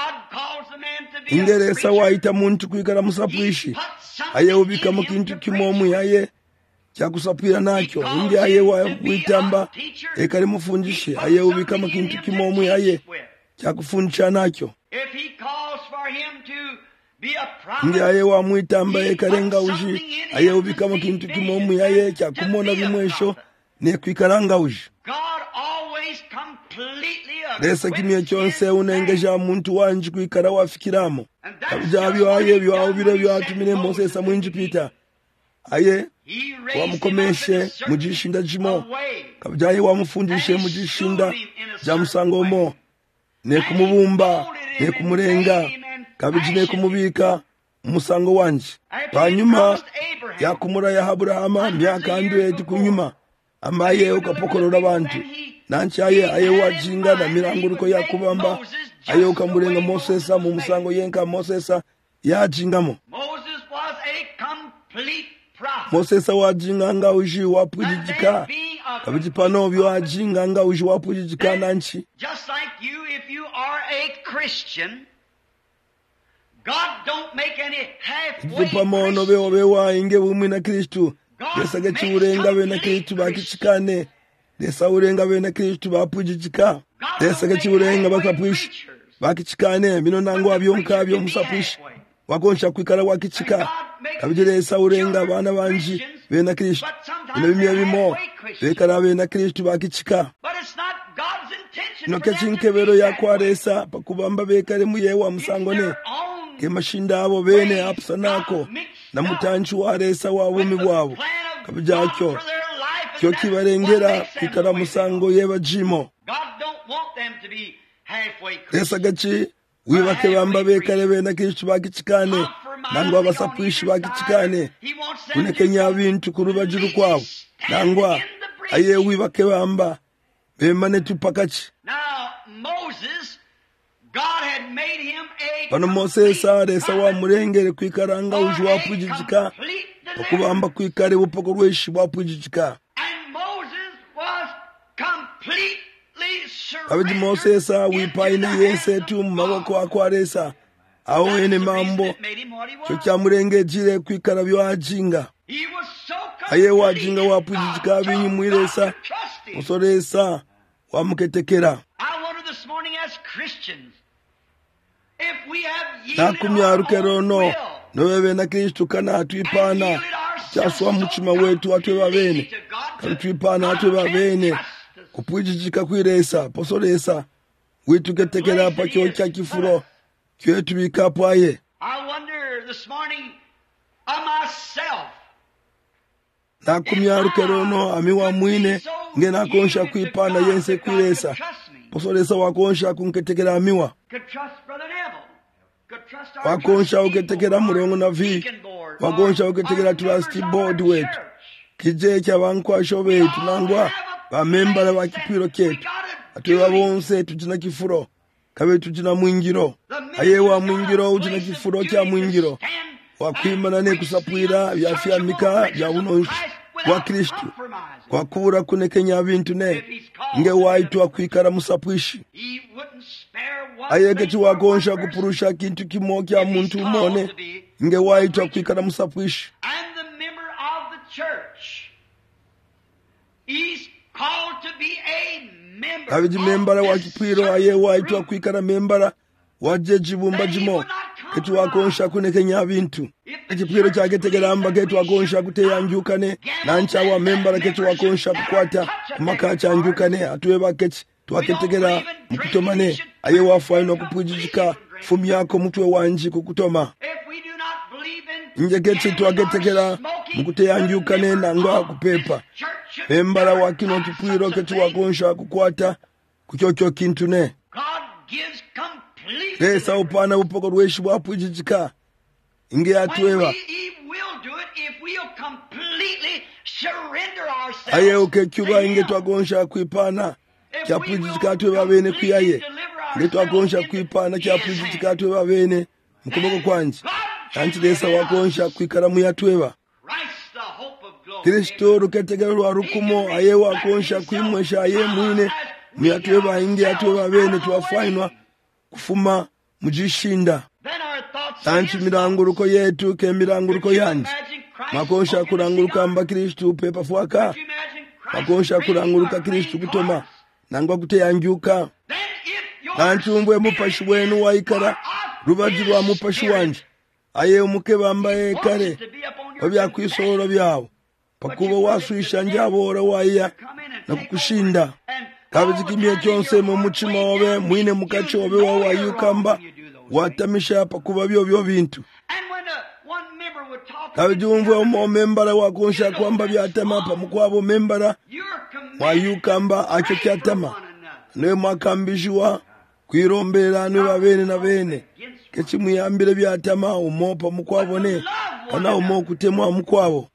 ngeresa waita muntu kwikara musapwishi aye ubika mu kintu kimo muyaye chakusapira nakyo indi aye witamba ekali mufundishi aye ubika mu kintu kimo muyaye chakufundisha nakyo ndi aye wamwitamba ekalenga uji aye ubika mu kintu kimo muyaye chakumona bimwesho ne kwikaranga uji lesa kimye kyonse unengeja muntu wanji kwikara wafikiramo kabijabyo aye byo biro byatumire Mosesa mwinji Peter aye wamukomeshe mujishinda jimo kabijaye wamufundishe mujishinda jamusangomo ne kumubumba ne kumurenga kabijine kumubika musango wanje panyuma yakumura ya Abrahama myaka andweti kunyuma amaye ukapokorora abantu nanchaye aye wajinga na miranguruko ya kubamba aye ukamurenga Mosesa mu musango yenka Mosesa yajingamo Mosesa wajinga nga uji wapujijika kabiji pano byo wajinga nga uji wapujijika nanchi just like you if you are a Christian God don't make any halfway pamono bewo bewa inge bumwe na Kristo Desa gachi urenga bena Kristo bakichikane Desa urenga bena Kristo bapujijika Desa gachi urenga bakapwishi bakichikane bino nango abyonka byo musapwishi wakonsha kwikara wakichika kabijiresa urenga bana banji bena Kristo ino bimye bimo bekara bena Kristo bakichika no kachinkebero yakwaresa pakubamba bekare muyewa musangone ke mashinda abo bene apsanako na mutanchi waresa wabumi bwabo kabijakyo kyo kibarengera kikara musango yeba jimo Desa gachi wibake bamba bekare bena Kristo bakichikane nangwa basapwishi bakichikane kunekenya bintu kurubajiru kwabo nangwa aye wibake bamba bemane tupakachi Bano Mosesa desa wa murengere kwikaranga uji wapujijika okubamba kwikare bupoko rweshi wapujijika Kabiji Mosesa wipaine yense tu maboko akwaresa aho ene mambo cyo cyamurenge jire kwikara byo ajinga aye wajinga wapujijika binyi mwiresa usoresa wamuketekera nakumyarukerono nobebe na Kristo kana atwipana cyaswa muchima wetu atwe babene katwipana atwe babene kupujijika kwiresa posoresa wituketekera pa cyo cya kifuro kyetu bikapwaye nakumyarukerono amiwa mwine ngena konsha kwipana yense kwiresa posoresa wakonsha kunketekera amiwa wakonsha uketekera murongo na vi wakonsha uketekera trust board wetu kije kyabankwasho betu nangwa bamembala bakipiro ketu atwe bonse tujina kifuro kabe tujina mwingiro aye wa mwingiro ujina kifuro kya mwingiro wakwimana ne kusapwira byafya mika bya uno wa Kristo kwa kubura kunekenya bintu ne nge waitwa kwikara musapwishi aye gechi wakonsha kupurusha kintu kimo kya muntu umone nge waitwa kwikara musapwishi kabiji membara wa kipiro aye waitwa kwikara membara waje jibumba jimo ketu wakonsha kunekenya bintu ekipiro kyagetegera amba ketu wakonsha kuteyanjukane nancha wa membara ketu wakonsha kukwata kumaka chanjukane atwe baketi twaketegera mukutomane aye wafaino kupujijika fumi yako mutwe wanji kukutoma nje ketu twaketegera mukuteyanjukane nangwa kupepa membara wakino kipiro ketu wakonsha kukwata kuchocho kintu ne Desa upana upoko rweshi wapujijika inge atwewa aye uke kyuba inge twagonsha kwipana kyapuliji chikatwe babene kuyaye ngetwakonsha kwipana kyapuliji chikatwe babene mukuboko kwanje anchilesa wakonsha kwikala muyatweba Kristo ruketegerwa rukumo aye wakonsha kwimwesha aye mwine muyatweba inge atweba bene twafainwa kufuma mujishinda tanchi miranguruko yetu ke miranguruko yanje makonsha kuranguruka mba Kristo pepa fuaka makonsha kuranguruka Kristo kutoma nangwa kuteyangyuka tanchi umbwe mupashi wenu waikara rubaji rwa mupashi wanje aye umuke bambaye kare obyakwisoro byawo pakuba waswisha njabora waya nakukushinda kabizikimye cyonse mu mutima wawe mwine mukache wawe wawayukamba watamisha pakuba byo byo bintu kabijumva mu membara wakonsha kwamba byatama pa mukwabo membara wayukamba acho cyatama ne makambishwa kwirombera ne babene na bene kechimuyambire byatama umopa mukwabone kana umo kutemwa mukwabo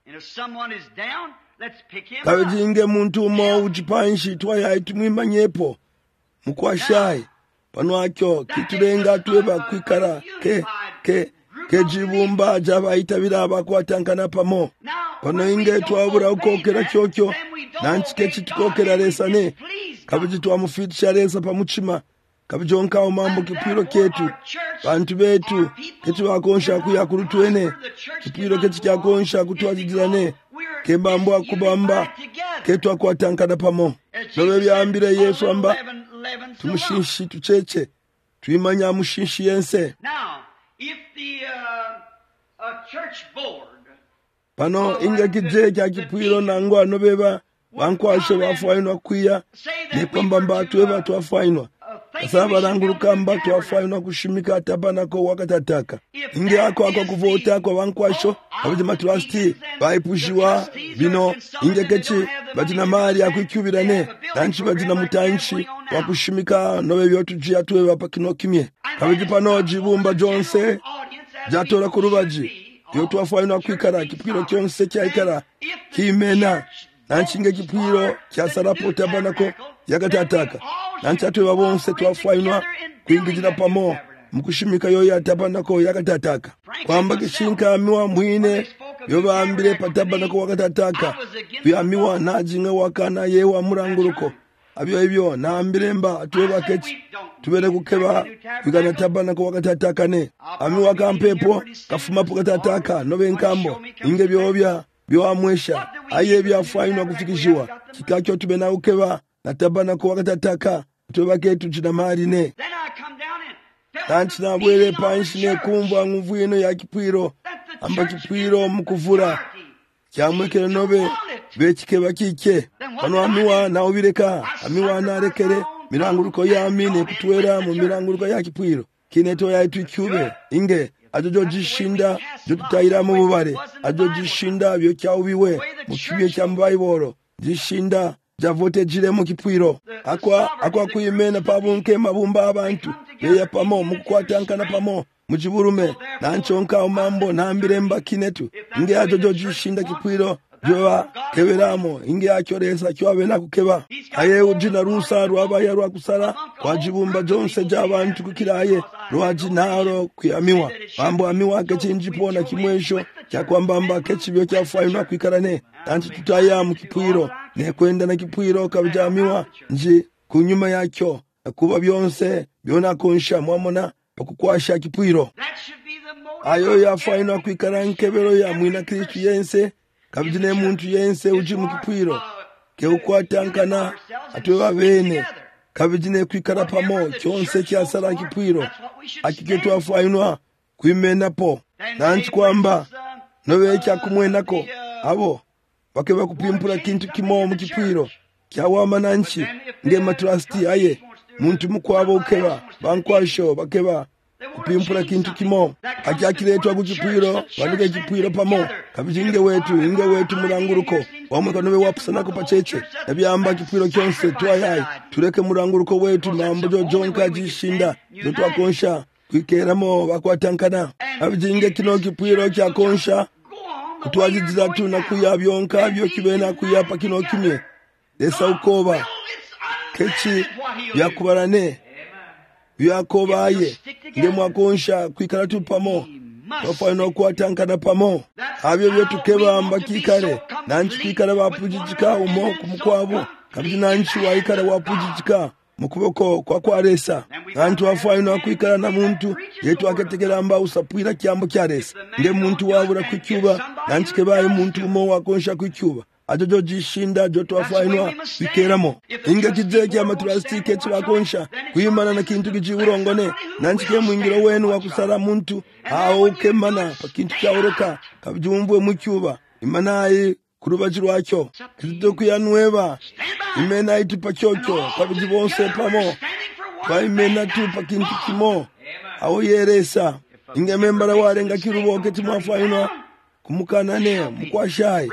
kabijinge muntu umo uchipanshi twaya itumwimanyepo mukwashai pano akyo kiturenga tweba kwikara ke ke kejibumba jaba itabira bakwatankana pamo pano inge twabura ukokera cyokyo nanchike chitukokera resane kabiji twamufitisha resa pamuchima kabijonka umambo kipiro ketu bantu betu ketu wakonsha kuyakurutwene kipiro ketu kyakonsha kutwajidilane kembambo akubamba ketu akwatankana pamo nobe byambire Yesu amba tumushinshi tucheche tuimanya mushinshi yense if the uh, a church board pano inga kije kya kipiro nangwa nobeba bankwashe bafainwa kwiya ne kwamba mbatu eba twafainwa asaba ranguruka mbatu twafainwa kushimika tabanako wakatataka inge yako akakuvota kwa bankwasho abije matrasti baipushiwa bino inge kechi batina mali akukyubirane nanchi batina mutanchi wakushimika nobe byotujia tweba pakino kimye kabije pano jibumba jonse jatora kurubaji yo twafainwa kwikara kipiro cyonse cyayikara kimena nanchinge kipiro kya sarapo tabanako yakatataka nanchatwe bonse twafainwa kwingijira pamo mukushimika yo yatabanako yakatataka kwamba kishinka miwa mwine yo bambire patabanako wakatataka byamiwa najinga wakana yewa muranguruko abyo ibyo nambiremba atweba kechi tubere kukeba bigana tabanako wakatatakane amiwa kampepo kafuma pokatataka nobe nkambo inge byobya byo amwesha aye byafainwa kufikishiwa kikakyo tubena ukeba natabana ko wakatataka tweba ketu china mali ne tanchi na bwele panshi ne kumva nguvuyeno ya kipwiro amba kipwiro mukuvura kyamwekere nobe bekikeba kike pano amiwa na ubireka amiwa na rekere miranguruko ya amine kutwera mu miranguruko ya kipwiro kineto ya itwikube inge ajojo jishinda jotutaira mu bubare ajojo jishinda byo cyawubiwe mu kibiye cya mbayiboro jishinda javote jire mu kipwiro akwa akwa kuyimena pabunke mabumba abantu yeya pamo mukwatankana pamo mujiburume nanchonka umambo nambiremba kinetu inge ajojo jishinda kipwiro joa keberamo inge akoresa cyawe nakukeba aye ujina rusa rwabaya rwakusara kwajibumba jonse jabantu kukiraye rwajinaro kuyamiwa mambo amiwa kechinjipona kimwesho cyakwambamba kechibyo cyafainwa kwikarane tanti tutaya mu kipwiro ne kwenda na kipwiro kabijamiwa nji kunyuma yakyo kuba byonse byona konsha mwamona pakukwasha kipwiro ayo yafainwa kwikarankebero ya mwina Kristo yense kabijine muntu yense uji mu kipwiro ke ukwatankana atweba bene kabijine kwikara pamo cyonse cyasara kipwiro akiketu afainwa kwimena po nanchi kwamba nobe cyakumwenako abo bakeba kupimpura kintu kimo mu kipwiro kyawama nanchi nge matrasti aye muntu mukwabo ukeba bankwasho bakeba kupimpura kintu kimo akyakiretwa kukipwiro banike kipwiro pamo kabijinge wetu inge wetu muranguruko wamwe kanobe wapusana ko pacheche ebyamba kipwiro kyonse twayai tureke muranguruko wetu mambo jo jonka jishinda dotwa konsha kwikeramo bakwatankana abijinge kino kipwiro kya konsha kutwajiza tu na kuyabyonka byo kibena kuyapa kino kimye esa ukoba kechi byakubalane byakobaye nge mwakonsha kwikala tu pamo tofalina okwatankana pamo abyo byetukebamba kikale nanchi kwikala bapujijika umo kumukwabo kabiti nanchi waikala wapujijika mukuboko kwa kwaresa nantu wafalina kwikala na muntu yetu aketekera mba usapwira kyambo kyaresa nge muntu wabura kucyuba nanchi kebaye muntu umo wakonsha kucyuba ajojo jishinda joto wafalina bikeramo inga kizeki ya maturastike chibakonsha kuimana na kintu kijiburongone nanchi ke mwingiro wenu wakusara muntu hao kemana pa kintu kyaworoka kabijumbwe mucyuba imanayi kurubaji rwacyo kizito kuyanweba imena itupa cyocyo kabijibonse pamo baimena tupa kintu kimo aho yeresa inga membara warenga kiruboke timwafalina kumukanane mukwashaye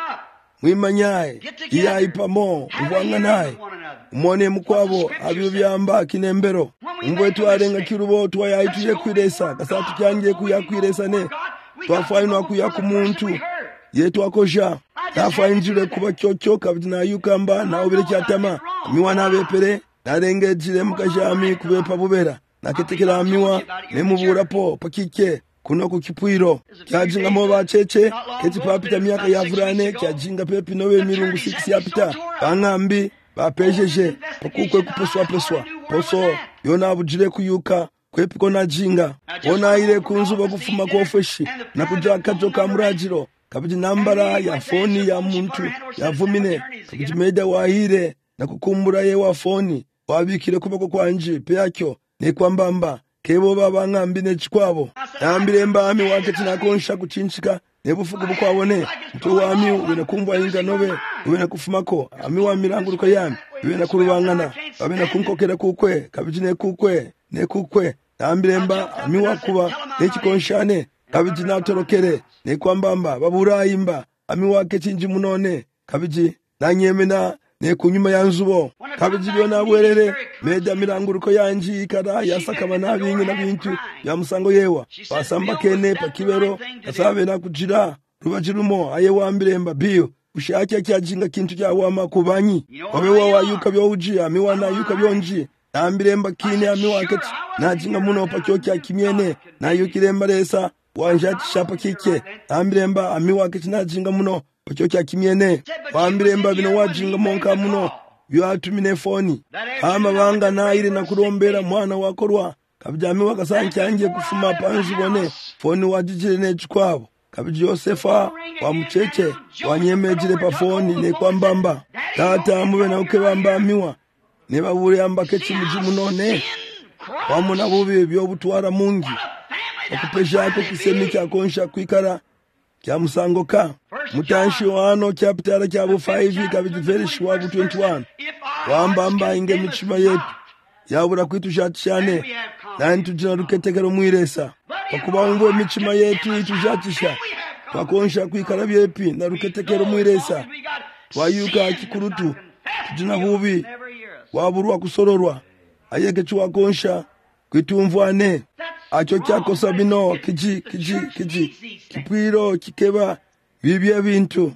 mwimanyaye iyayi pamo uvanga naye umone mukwabo abyo byamba kinembero umbwetu arenga kirubo twayayi tuje kwiresa kasatu cyangiye kuyakwiresa ne twafalina kuyaku muntu yetu akosha tafayinjire kuba cyocyo kabidina yukamba nawo bire cyatama miwana bepere narengejire mukajami kubepa bubera naketekera miwa nemubura po pakike kuno kukipwiro kyajinga mo bacece keti papita myaka yavurane kyajinga pepi nowe mirungu six yapita bangambi bapejeje pakukwe kuposwa peswa poso yona bujire kuyuka kwepi kona jinga ona ile kunzuba kufuma kofeshi na kuja kajo kamurajiro kabiti nambara ya foni ya muntu yavumine kabiti meda wahire na kukumbura ye wa foni wabikire kuboko kwanje peyakyo ne kwambamba kebo baba ngambi ne chikwabo nambire mbami wake tinakonsha kuchinchika nebufuku bukwabone mtu wami ubene kumva inga nobe ubene kufumako ami wa miranguruko yami ubene kurubangana babena kunkokera kukwe kabiti ne kukwe ne kukwe nambire mba ami wakuba ne chikonshane kabiji natorokere ne kwambamba baburayimba ami wake chinji munone kabiji nanyemena ne kunyuma yanzubo kabiji byona bwerere meda miranguruko yanji ikara yasakama nabingi na bintu ya musango yewa basamba kene pakibero asabe na kujira rubajirumo aye wambiremba biyo ushake cyajinga kintu cya wama kubanyi wabe wawayuka byo uji ami wana yuka byonji nambiremba kine ami wake najinga muno pakyo cya kimyene nayukiremba resa wanjati shapa kike ambiremba ami wake tinajinga muno pakyo kya kimyene wambiremba bino wajinga monka muno yatumine foni ama banga naire nakurombera mwana wakorwa kabijami wakasankyanje kufuma panji bone foni wajijire ne chikwabo kabiji Josefa wa mcheche wanyemejire pa foni ne kwambamba tata mube na ukebamba miwa ne babure ambake chimuji munone wamuna bubi byo butwara mungi okupesha ako kisemi kya konsha kwikara kya musango ka mutanshi wano chapter kya bu five kabiji verse wa twenty-one wambamba inge michima yetu yabura kwitushatishane nantu jina ruketekero mwiresa okuba ngwe michima yetu itushatisha twakonsha kwikara byepi na ruketekero mwiresa twayuka kikurutu jina bubi waburwa kusororwa ayeke chuwakonsha kwitumvwane acho cyako sabino kiji kiji kiji kipwiro kikeba bibye bintu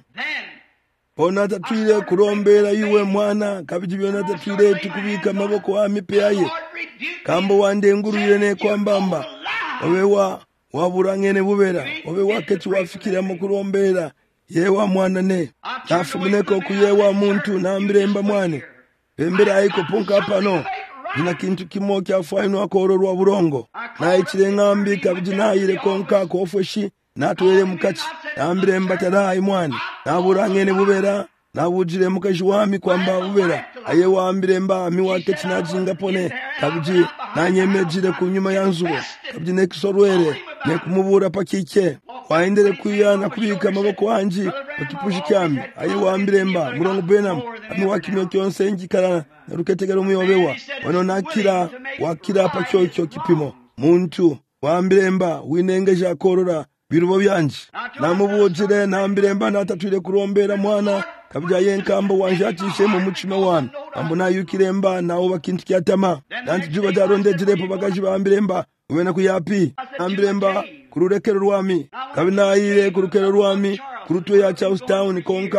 ona tatwire kurombera yiwe mwana kabiji byona tatwire tukubika maboko wa mipeaye kambo wande nguruyire ne kwambamba obewa waburangene bubera obe waketi wafikira mu kurombera yewa mwana ne tafumineko kuyewa muntu nambiremba mwane bembera ayiko ponka pano ina kintu kimo kya faino akororwa burongo na ikirengambi kabiji nayire konka kofeshi natwere mukachi nambire mbatara imwani naburangene bubera nabujire mukaji wami kwamba bubera aye wambire mba mi wake tinajinga pone kabiji nanyemejire kunyuma yanzubo kabiji nekisorwere nekumubura pakike waendere kuyana kubika maboko wanji pakipushi kyami aye wambire mba murongo benam ami wakimyo kyonse njikara naruketegero muyobewa wano nakira wakira pakyokyo kipimo muntu wambire mba winengeje akorora birubo byanje namubujire nambiremba natatwire kurombera mwana kabya yenkambo wanjatishe mu muchima wami ambona yukiremba nawo bakintu kyatama nanti juba darondejirepo bagaji bambiremba ubena kuyapi ambiremba kururekero rwami kabinayire kurukero rwami kurutwe ya Charlestown konka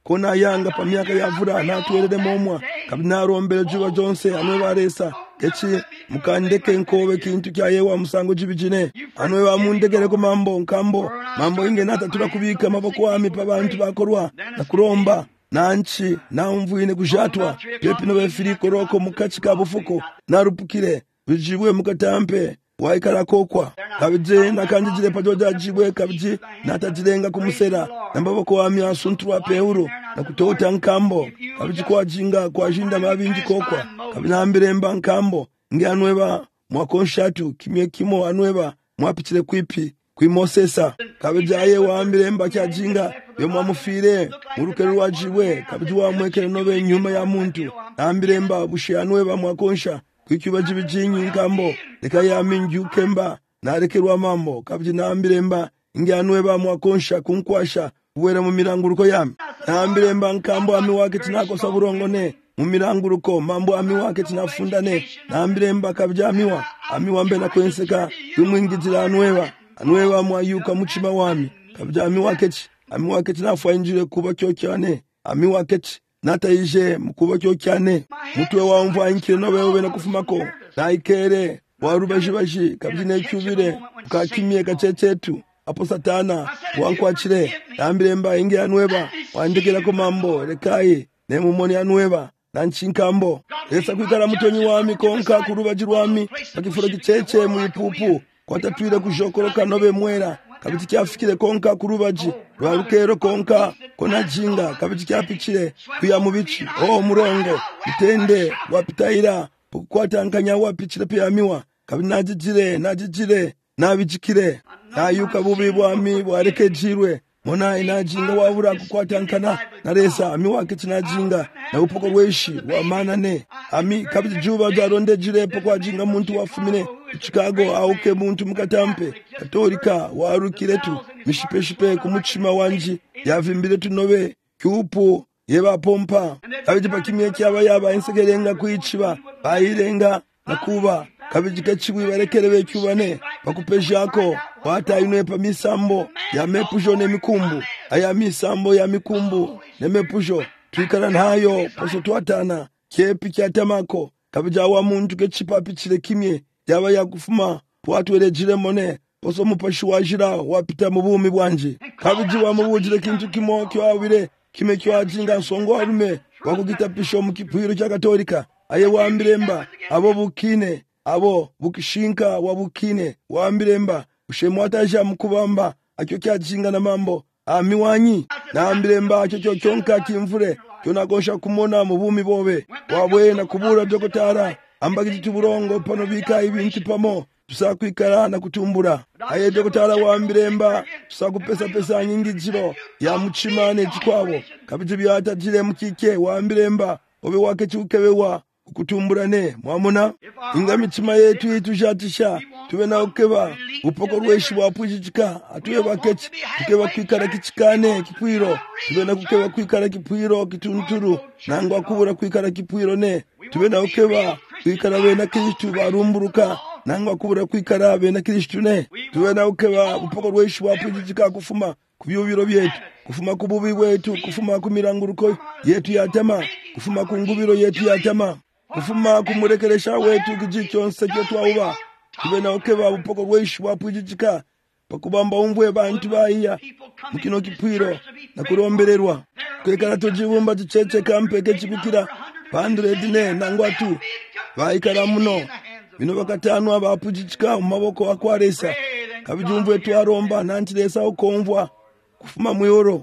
kona yanga pa myaka yavula natwerere momwa kabinarombere juba jonse anwe baresa kechi mukandeke nkobe kintu kyayewa musango jibijine anwe bamundegere ko mambo nkambo mambo inge natatula kubika maboko wami pa bantu bakorwa na kuromba nanchi namvuine kujatwa pepino befiri koroko mukachi kabufuko narupukire bijibwe mukatampe waikala kokwa kabije nakanjire pajoja jibwe kabije natajirenga kumusera nambaboko wami asuntwa peuro na kutota nkambo kabije kwa jinga kwa jinda mabinji kokwa kabinambire mba nkambo nge anweba mwakonshatu kimye kimo anweba mwapichire kwipi kwimosesa kabije aye waambire mba kya jinga yo mwamufire urukero wajibwe kabije wamwekere nobe nyuma ya muntu ambire mba bushe anweba mwakonsha kwikyuba jibijinyi nkambo leka ya minju kemba narekerwa mambo kabije naambire mba nge anweba mwakonsha kunkwasha uwera mu miranguruko yami naambire mba nkambo ami wake tinakosa burongone mu miranguruko mambo ami wake tinafundane naambire mba kabije amiwa amiwa mbe na kwenseka tumwingizira anweba anweba mwayuka muchima wami kabije ami wake ami wake tinafa injire kuba kyo cyane ami wake natayije mukuba kyo cyane mutwe wamva inkire no bewe na kufumako naikere warubaje baje kabije necyubire ukakimye gacecetu apo satana wankwachire ambire mba inge anweba wandikira ko mambo rekaye ne mumoni anweba nanchinkambo esa kwikara mutonyi wami konka kurubaji rwami akifuro gicece mu ipupu kwatatwire kujokoroka nobe mwera kabiti kyafikire konka kurubaji rwarukero konka kona jinga kabiti kyapikire kuya mubici oh murongo itende wapitaira pokwatankanya wapikire pyamiwa kabinajijire najijire nabijikire nayuka bubi bwami bwarekejirwe mona inajinga wabura kukwatankana naresa ami wake tinajinga na upoko rweshi wa manane ami kabiti juba jaronde jire pokwa jinga muntu wafumine Chicago auke muntu mukatampe katolika warukiretu mishipeshipe kumuchima wanji yavimbire tunobe kyupu yeba pompa kabije pakimye cyaba yaba insegerenga kwichiba bayirenga nakuba kabije kachibwi barekerebe cyubane bakupejako watayine pa misambo ya mepujo ne mikumbu aya misambo ya mikumbu ne mepujo twikana nayo poso twatana kepi kyatamako kabije wa muntu kechipa pichire kimye yaba yakufuma watwere jire mone poso mupashi wajira wapita mu bumi bwanje kabiji wa mubujire kintu kimo kyawire kime kyajinga nsongo arume wakugita pisho mu kipwiro cya katolika aye wambiremba abo bukine abo bukishinka wa bukine wambiremba ushemu ataja mukubamba akyo kyajinga na mambo amiwanyi na ambiremba akyo cyo cyonka kimvure cyonagosha kumona mu bumi bobe wabwe na kubura byo kutara ambagiti tuburongo pano bika ibintu pamo tusakwikara na kutumbura ayede kutala wambiremba tusakupesa pesa nyingi jiro ya muchimane chikwabo kabije byata jire mukike wambiremba obe wake chukebewa kukutumburane mwamona inga michima yetu itujatisha tuwe na okeba upoko rweshi wapujijika atuwe bakechi tukeba kwikara kichikane kipwiro tuwe na kukeba kwikara kipwiro kitunturu nangwa kubura kwikara kipwiro ne tuwe na okeba kwikara we na Kristu barumburuka nangwa kubura kwikara we na Kristu ne tuwe na okeba upoko rweshi wapujijika kufuma kubyubiro byetu kufuma kububi bwetu kufuma kumiranguruko yetu yatama kufuma kungubiro yetu yatama kufuma kumurekeresha wetu kijichonse kyo twauba tuwe na okeba upoko rweshi wapujijika pakubamba umvwe bantu baiya mukino kipwiro na kurombererwa kwekara tojibumba chicheche kampeke chikukira pandredine nangwatu vaikara muno bino bakatanu abapujijika mu maboko akwaresa kabijumvwe twaromba nantiresa okomvwa kufuma muyoro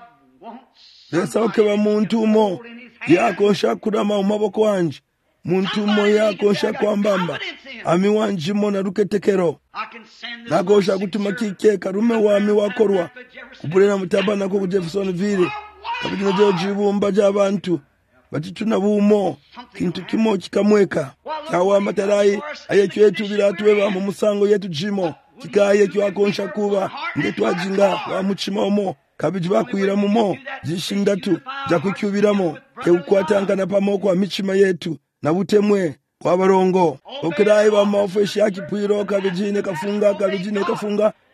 lesa okeba muntu mo yakonsha kurama mu maboko wanje muntu mo yakonsha kwambamba ami wanje mo na ruketekero nagosha gutuma kike karume wami wakorwa kupurena mutabana ko ku Jeffersonville kabijino jo jibumba jabantu batituna bumo kintu kimo kikamweka cyawa matarayi ayekyo yetu biratweba mu musango yetu jimo kikaye kyo akonsha kuba ndetwajinga wa muchima omo kabiji bakwira mumo jishindatu jakukyubiramo ke ukwatangana pamoko michima yetu na butemwe kwa barongo okirayi ba mafeshi akipwiro kabijine kafunga kabijine kafunga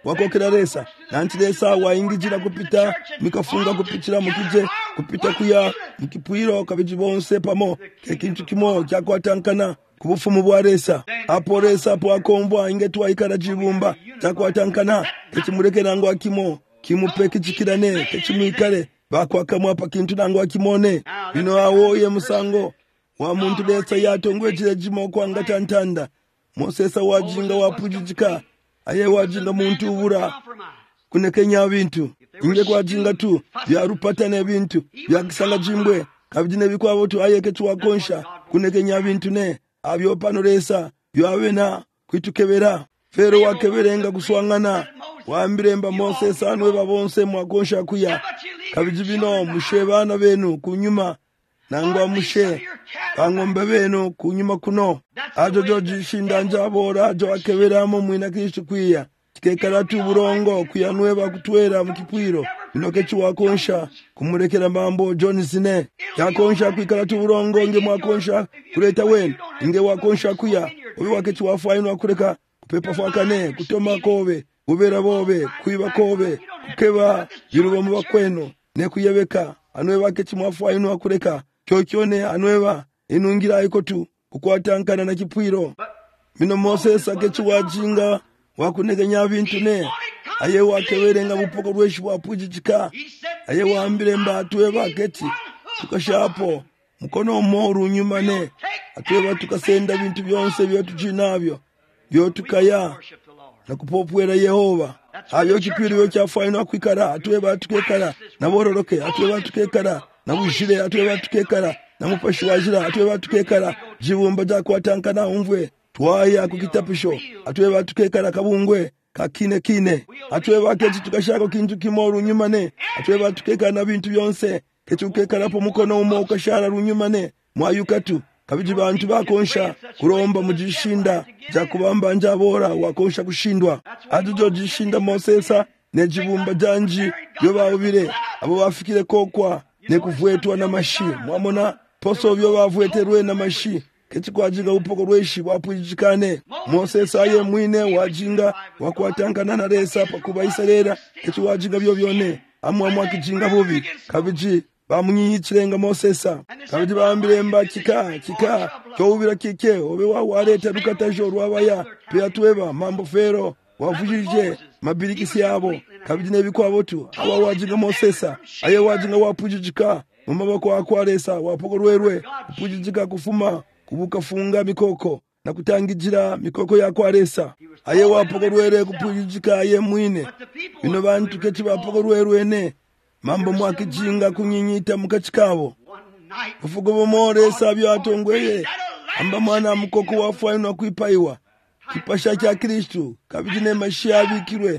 wakokera resa nanti resa waingijira kupita mikafunga kupitira mukije kupita kuya mukipwiro kabiji bonse pamo kekintu kimo kyakwatankana kubufumu bwa resa apo resa po akombwa ingetwa ikara jibumba kyakwatankana ekimureke nango akimo kimupe kichikirane kechimwikale bakwakamwa pa kintu nango akimone bino awoye musango wa muntu resa yatongwe chire jimo kwanga tantanda Mosesa wajinga wapujijika aye wajinga muntu ubura kunekenya bintu inge kwajinga tu byarupatane bintu byakisanga jimbwe kabijine bikwabo tu aye ketu wakonsha kunekenya bintu ne abyo panoresa byawena kwitukebera fero wakeberenga kuswangana wambiremba Mosesa anwe babonse mwakonsha kuya kabijibino mushebana benu kunyuma nangwa mushe angombe benu kunyuma kuno ajo joji shinda njabora ajo akeberamo mwina Kristo kwiya kekala tu burongo kuyanweba kutwera mukipwiro inoke chiwakonsha kumurekera mambo John Zine yakonsha kwikala tu burongo nge mwakonsha kuleta wenu inge wakonsha kuya obi wake chiwafaino kureka kupepa fakane kutoma kobe ubera bobe kuiba kobe kukeba yiruba mu bakweno ne kuyebeka anweba ke chimwafaino akureka chochone anweba inungira iko tu kukwatankana na kipwiro mino Mosesa kechiwajinga wakunegenya bintu ne aye wakeberenga bupoko rweshi bwapujijika aye wambire mbatu baketi tukashapo mukono moru nyuma ne atweba tukasenda bintu byonse byo tujinabyo byo tukaya na kupopwera Yehova ayo kipwiro kyafaino kwikara atweba tukekara nabororoke atweba tukekara nabushire atweba tukekara namupashi wajira atweba tukekara jibumba jakwatankana umvwe twaya kukitapisho atweba tukekara kabungwe kakine kine atweba kechi tukashako kintu kimoru nyumane atweba tukekara na bintu byonse ketukekara po mukono umo ukashara runyumane mwayukatu kabiji bantu bakonsha kuromba mujishinda jakubamba njabora wakonsha kushindwa ajujo jishinda Mosesa nejibumba janji yo bawubire abo bafikire kokwa ne kuvwetwa na mashi mwamona poso byo bavweterwe na mashi kechikwajiga upoko rweshi bwapujikane Mosesa ye mwine wajinga wakwatankana na resa pakuba Israela kechiwajiga byo byone amwamwa kijinga bubi kabiji bamunyichirenga Mosesa kabiji bambiremba kika kika kyobira kike obe wa wareta dukatajo rwabaya pyatweba mambo fero wavujije mabirikisi yabo kabiji nebikwabo tu aba wajiga Mosesa aye wajinga wapujijika mumabako akwaresa wapoko rwerwe upujijika kufuma kubuka funga mikoko na kutangijira mikoko ya kwaresa aye wapoko rwere kupujijika aye mwine bino bantu kechi bapoko rwerwe mambo mwakijinga kunyinyita mukachikabo ufugo bomoresa byatongweye amba mwana mukoko wafaino kwipaiwa kipasha cha Kristo kabijine mashyabikirwe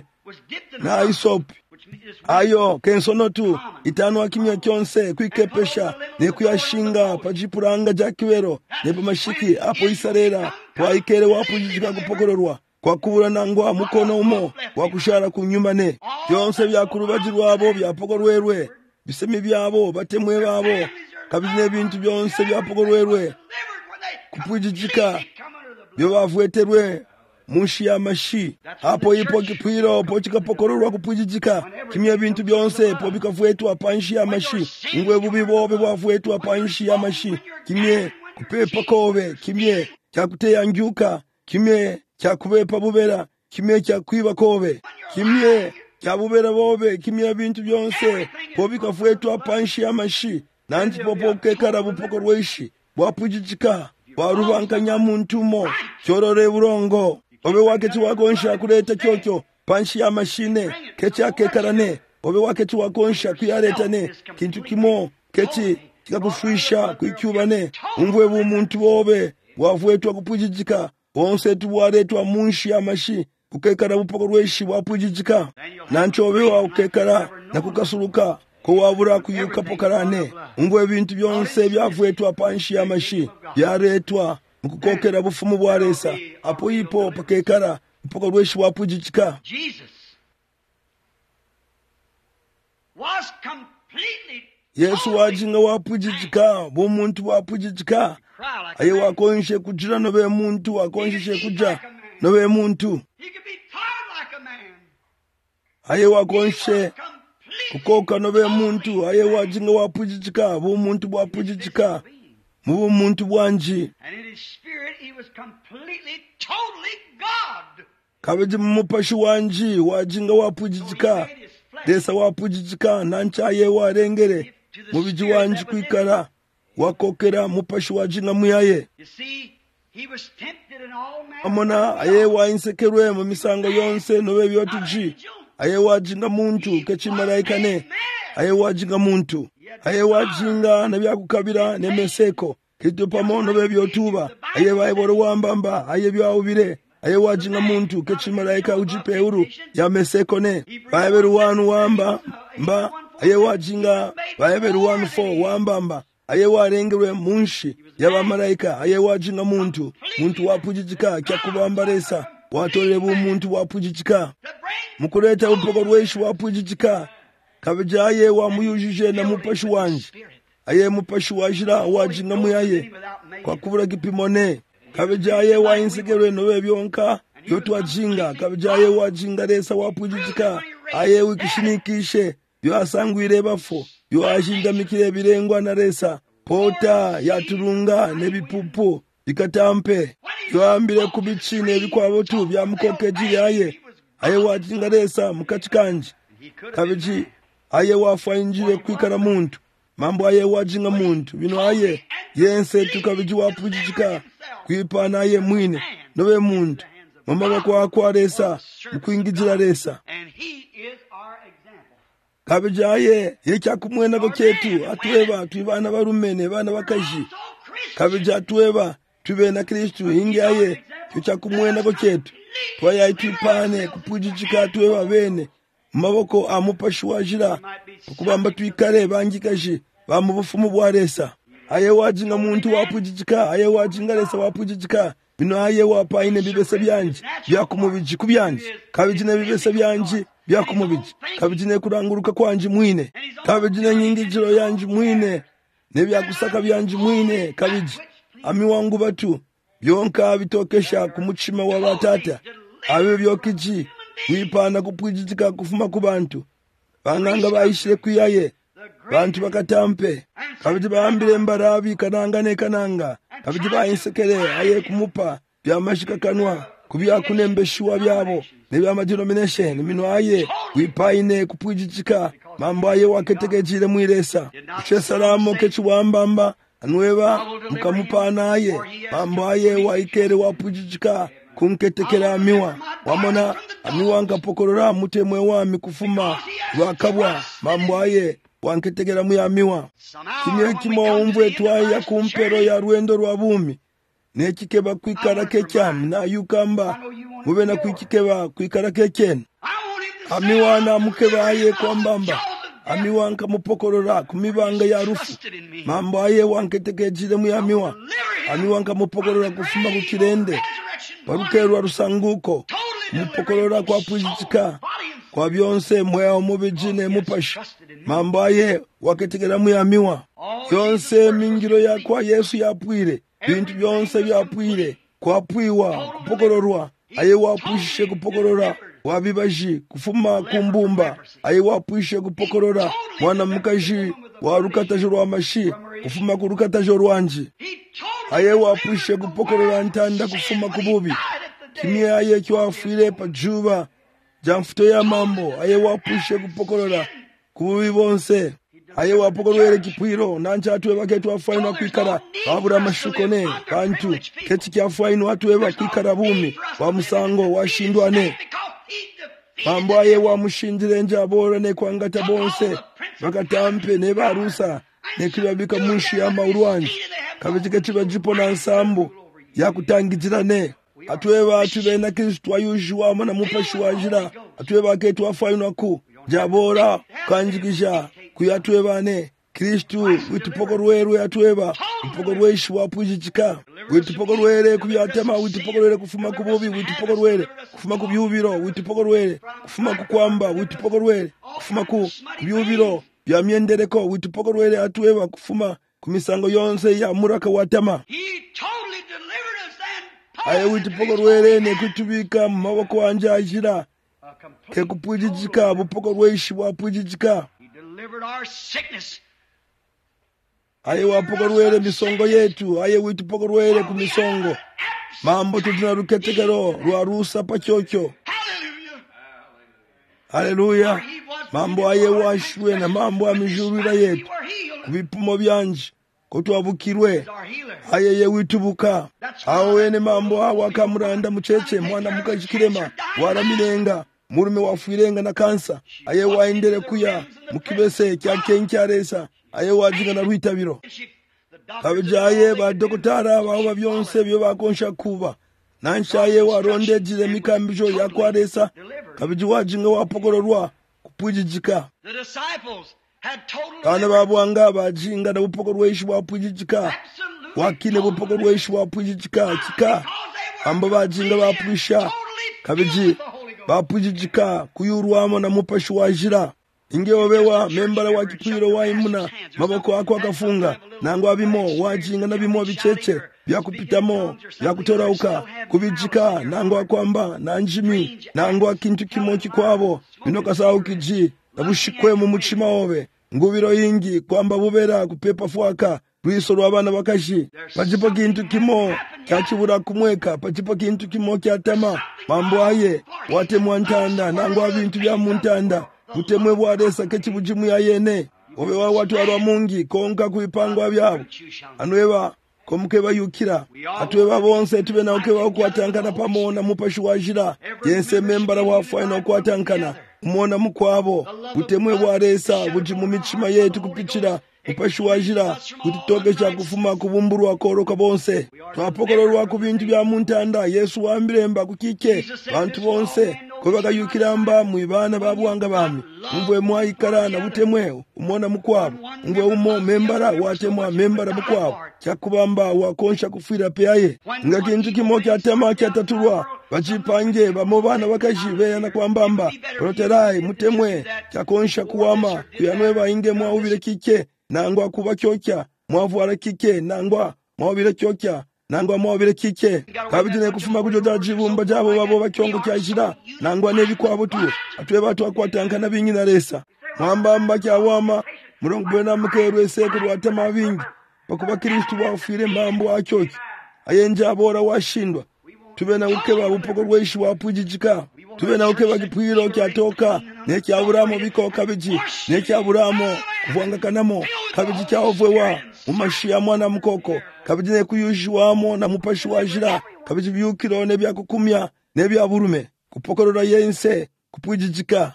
na isopi ayo kensono tu itanu akimya kyonse kwikepesha ne kuyashinga pajipuranga jakibero ne pamashiki apo Israela twaikere wapujijika kupokororwa kwa kubura nangwa mukono umo wakushara kunyumane byonse byakurubajirwa abo byapokorwerwe bisemi byabo batemwe babo kabine bintu byonse byapokorwerwe kupujijika byo bavweterwe mushi ya mashi hapo ipo kipwiro po chikapokororwa kupujijika kimya bintu byonse po bikavwetwa panshi ya mashi ngwe bubi bobe bwavwetwa panshi ya mashi kimye kupepa kobe kimye kyakuteya njuka kimye kyakubepa bubera kimye kyakwiba kobe kimye kyabubera bobe kimya bintu byonse po bikavwetwa panshi ya mashi nanti popo kekara bupoko rweshi bwapujijika warubankanya muntu mo chorore burongo obe wake chiwakonsha kuleta chocho panshi ya mashine kechi akekarane obe wake chiwakonsha kuyaretane kintu kimo kechi kikakushwisha kuikyubane umvwe bumuntu bobe wavwetwa kupujijika onse tuwaretwa munshi ya mashi kukekara bupoko rweshi wapujijika nancho obe wa ukekara na kukasuluka ko wabura kuyuka pokarane umvwe bintu byonse byavwetwa panshi ya mashi byaretwa mukukokera bufumu bwa resa apo ipo pakekara mpoko rweshi wapujijika Jesus was completely Yesu wajinga wapujijika bo muntu wapujijika aye wakonshe kujira nobe muntu wakonshe kuja nobe muntu he could be taught like a man aye wakonshe kukoka nobe muntu aye wajinga wapujijika bu muntu bwapujijika mu muntu bwanji kabeji mupashi wanji wajinga wapujijika desa wapujijika nancha aye warengere mubiji wanji kwikara wakokera mupashi wajinga muyaye amona aye wainsekerwe mu misango yonse nobe byotuji aye wajinga muntu kechimalaika ne aye wajinga muntu aye wajinga nabyakukabira nemeseko kitupamo nobe byotuba aye bayiboro wambamba aye byawubire aye wajinga muntu kechimalaika ujipeuru ya meseko ne bayeberu wanu wamba mba aye wajinga bayeberu wanu fo wambamba aye warengerwe munshi y'abamalaika aye wajinga muntu muntu wapujijika kyakubambaresa watolere bu muntu wapujijika mukuleta upoko rweshi wapujijika kabeja aye wamuyujije na mupashi wanje aye mupashi wajira wajinga muyaye kwa kubura kipimone kabeja aye wainsekerwe nobe byonka yotwajinga kabeja aye wajinga resa wapujijika aye wikishinikishe yo asangwire bafo yo ajinga mikire birengwa na resa pota yaturunga nebipupu ikatampe yoambire kubichine bikwabo tu byamukokeji yaye aye wajinga resa mukachikanje kabeji aye wafainjire kwikara muntu mambo aye wajinga muntu bino aye yense tukabeji wapujijika kwipana aye mwine nobe muntu mama kwa kwa resa mukwingijira resa kabeja aye yekyakumwena boketu atweba twibana barumene bana bakaji kabeja atweba tube na Kristu hingi aye kyakumwena boketu twaya itupane kupujijika atweba bene maboko amupashi wajira kubamba twikare bangikaje bamubufumu bwaresa aye wajinga muntu wapujijika aye wajinga resa wapujijika bino aye wapaine bibese byanje byakumubiji kubyanje kabijine bibese byanje byakumubiji kabijine kuranguruka kwanje mwine kabijine nyingijiro yanje mwine nebyakusaka byanje mwine kabiji ami wangu batu byonka bitokesha kumuchima wa batata abe byokiji wipana kupujijika kufuma ku bantu banganga bayishire kuyaye bantu bakatampe kabiji baambire mbarabi kananga ne kananga kabiji bayinsekere aye kumupa byamashika kanwa kubya kunembeshiwa byabo nebyamajinomination mino aye wipaine kupujijika mambo aye waketegejire mwiresa che salamo kechiwambamba anweba mukamupana aye mambo aye waikere wapujijika kunketekera amiwa wamona amiwa ngapokorora mutemwe wami kufuma wakabwa mambo aye wanketegera muyamiwa kimye kimo umvwe twaya kumpero ya rwendo rwa bumi nekikeba kwikara kecyam na yukamba mube na kwikikeba kwikara keken amiwa na mukeba aye kwambamba amiwa nkamupokorora kumibanga ya rufu mambo aye wanketegejire muyamiwa amiwa nkamupokorora kufuma kukirende parukerwa rusanguko mupokorora kwa pujijika kwa byonse mweya omubijine mupashi mambo aye waketegera muyamiwa yonse mingiro ya kwa Yesu yapwire bintu byonse byapwire kwapwiwa kupokororwa aye wapwishe kupokorora wabibaji kufuma kumbumba aye wapwishe kupokorora mwana mukaji warukatajo rwamashi kufuma kurukatajo rwanji aye wapwishe kupokorora ntanda kufuma kububi kimye aye kyafire pajuba jamfuto ya mambo aye wapwishe kupokorora kububi bonse aye wapokorwere kipwiro nancha atwe baketu afaino kwikara babura mashukone kantu keti kyafaino atwe bakikara bumi wa musango washindwane mambo aye wamushindire njabora ne kwangata bonse bakatampe ne barusa ne kirabika mushi ya maurwanji kabijike tibajipo na nsambu yakutangizirane atwe batu bena Kristo ayushwa mana mupashi wajira atwe baketu afaino ku jabora kanjikisha kuyatwebane Kristu witupokorwerwe atweba upokorweshi wapujijika witupokorwere kubyatema witupokorwere kufuma kububi witupokorwere kufuma kubyubiro witupokorwere kufuma kukwamba witupokorwere kufuma ku kubyubiro byamyendereko witupokorwere atweba kufuma kumisango yonse ya muraka watama aye witupokorwere ne kutubika mu maboko wanje ajira ke kupwijijika bupoko lweishi bwapwijijika aye wapoko lwele misongo yetu aye witupoko lwele ku misongo mambo tudina ruketekero lwarusa pachocho. Haleluya. Mambo aye washwe na mambo amijurira yetu kubipimo byanje ko twabukirwe aye ye witubuka aho wene mambo aho akamuranda mucece mwana mukajikirema waramirenga murume wafuirenga na kansa aye waendere kuya mukibese kya kenkyaresa aye wajinga na rwitabiro kabijaye ba dokotara baho byonse byo bakonsha kuba nanshaye warondejire mikambijo yakwaresa kabiji wajinga wapokororwa kupwijijika kana babwanga bajinga na bupoko lweishi bwapwijijika wakine bupoko lweishi bwapwijijika kika ambo bajinga bapwisha kabiji bapwijijika kuyurwamo na mupashi wajira ingeobewa membala wa kipwiro wa imuna maboko ako akafunga nango abimo wajinga na bimo bicheche byakupitamo byakutorauka kubijika nango akwamba na njimi nango akintu kimochi kwabo binokasau kiji nabushikwe mu muchima obe ngubiro yingi kwamba bubera kupepa fuaka rwiso rw'abana bakashi pachipo kintu kimo kyachibura kumweka pachipo kintu kimo kyatama mambo aye watemwa ntanda nango abintu bya muntanda mutemwe bwaresa kechibujimu ya yene obe wa watu arwa mungi konka kuipangwa byabo anweba komukeba yukira atweba bonse tube na ukeba okwatankana pamona mupashi wajira yense membara wafu na okwatankana umona mukwabo utemwe bwaresa buji mu michima yetu kupichira mupashi wajira kutitoke cha kufuma kubumburwa koroka bonse twapokororwa ku bintu bya muntanda Yesu wambiremba kukike bantu bonse ko bagayukiramba mu bana babwanga bami ngwe mwayikara na butemwe umona mukwabo ngwe umo membara watemwa membara mukwabo cyakubamba wakonsha kufira peaye ngakintu kimo cyatema cyataturwa bachipange bamobana bakajibe yana kwambamba proterai mutemwe cyakonsha kuwama kuyanweba inge mwawubire kike nangwa kuba kyokya mwavwara kike nangwa mwawubire kyokya nangwa mwawubire kike kabijine kufuma kujoda jibumba jabo babo bakyongo cyajira nangwa nebikwabo tu atwe batu akwatanga na bingi na resa mwambamba cyawama murongo bena mukerwe seko rwatema bingi bakuba Kristo bafire mbambo acyoki ayenja bora washindwa tube na ukeba bupoko rweishi wapujijika tube na ukeba gipwiro kyatoka ne kyaburamo bikoka biji ne kyaburamo kuvanga kanamo kabiji cyavwewa umashia mwana mukoko kabiji ne kuyushwamo na mupashi wajira kabiji byukiro ne byakukumya ne byaburume kupokorora yense kupujijika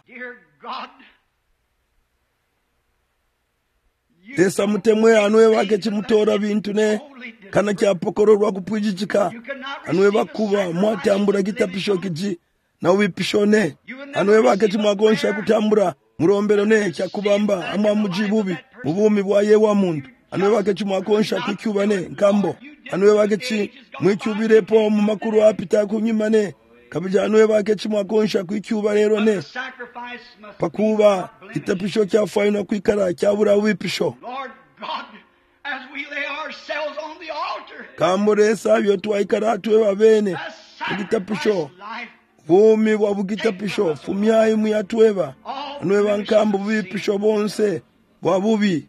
Tesa mutemwe anwe wake chimutora bintu ne kana kyapokororwa kupwijijika anwe bakuba mwatambura gitapisho kiji na ubipishone anwe wake chimwagonsha kutambura murombero ne cyakubamba amwa mujibubi mubumi bwaye wa muntu anwe wake chimwagonsha kucyubane nkambo anwe wake chi mwicyubirepo mu makuru apita kunyimane kabija anwe wake chimwagonsha kucyuba rero ne pakuba kitapisho kya faina kwikara cyabura ubipisho as we lay ourselves on the altar kamuresa byo twaikara twe babene kitapisho vumi bwa bugitapisho fumyayi mu yatweba anweba nkambo bipisho bonse bwa bubi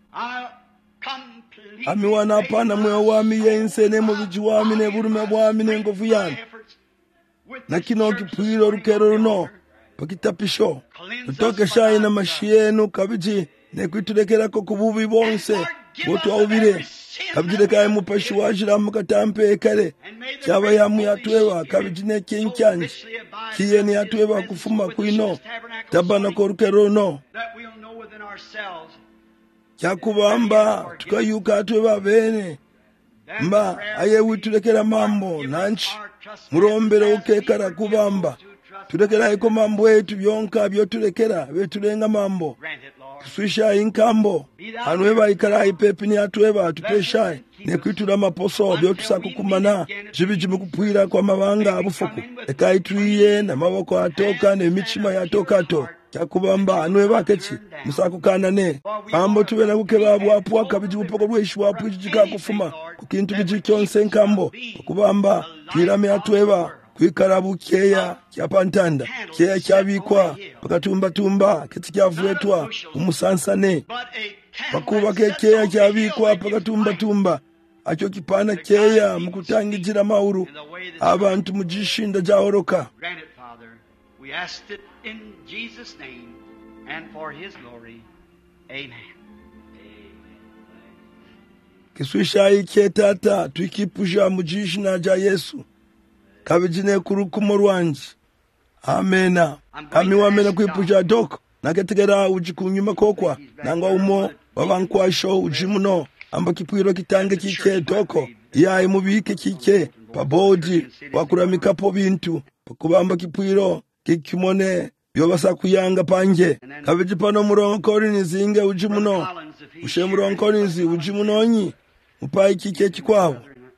amiwana pana mwe wami yense ne mu bijiwami ne burume bwami ne ngovu yani na kino kipwiro rukero runo pakitapisho utoke shayi na mashienu kabiji ne kwiturekera ko kububi bonse botu awubire kabiji kaye mupashi wajira mukatampe kare cyaba yamu yatwewa kabiji ne kinkyanje kiye ne yatwewa kufuma kuino tabana ko rukero no cyakubamba tukayuka atwewa bene mba aye witurekera mambo nanchi murombero ukekara kubamba turekera iko mambo yetu byonka byo turekera beturenga mambo swisha inkambo anweba ikara ipepi ni atweba tupesha ne kwitura maposo byo tusakukumana jibiji mukupwira kwa mabanga abufuku ekaitwiye na maboko atoka ne michima yatoka to cyakubamba anweba kechi musakukana ne mambo tube na bukeba bwapu akabiji bupoko rweshi wapu jika kufuma kukintu biji cyonse nkambo kubamba kirame atweba kwikarabu keya kyapantanda keya kyabikwa pakatumbatumba kiti kyavuetwa umusansane pakuba ke keya kyabikwa pakatumbatumba acho kipana keya mukutangidzira mauru abantu mujishinda jaoroka. We asked it in Jesus' name and for His glory. Amen. Kiswishayi ketata twikipusha mujishina ja Yesu kabijine kurukumo rwanje. Amena. Kami wamena kwipusha doko naketegera ujikunyuma kokwa nangwa umo wabankwasho ujimuno amba kipwiro kitange kike doko yae mubike kike pabodi wakuramikapo bintu pakubamba kipwiro kikimone yobasa kuyanga panje kabiji pano muronkoni zinge ujimuno ushe muronkoni zi ujimunonyi mupai kike chikwawo.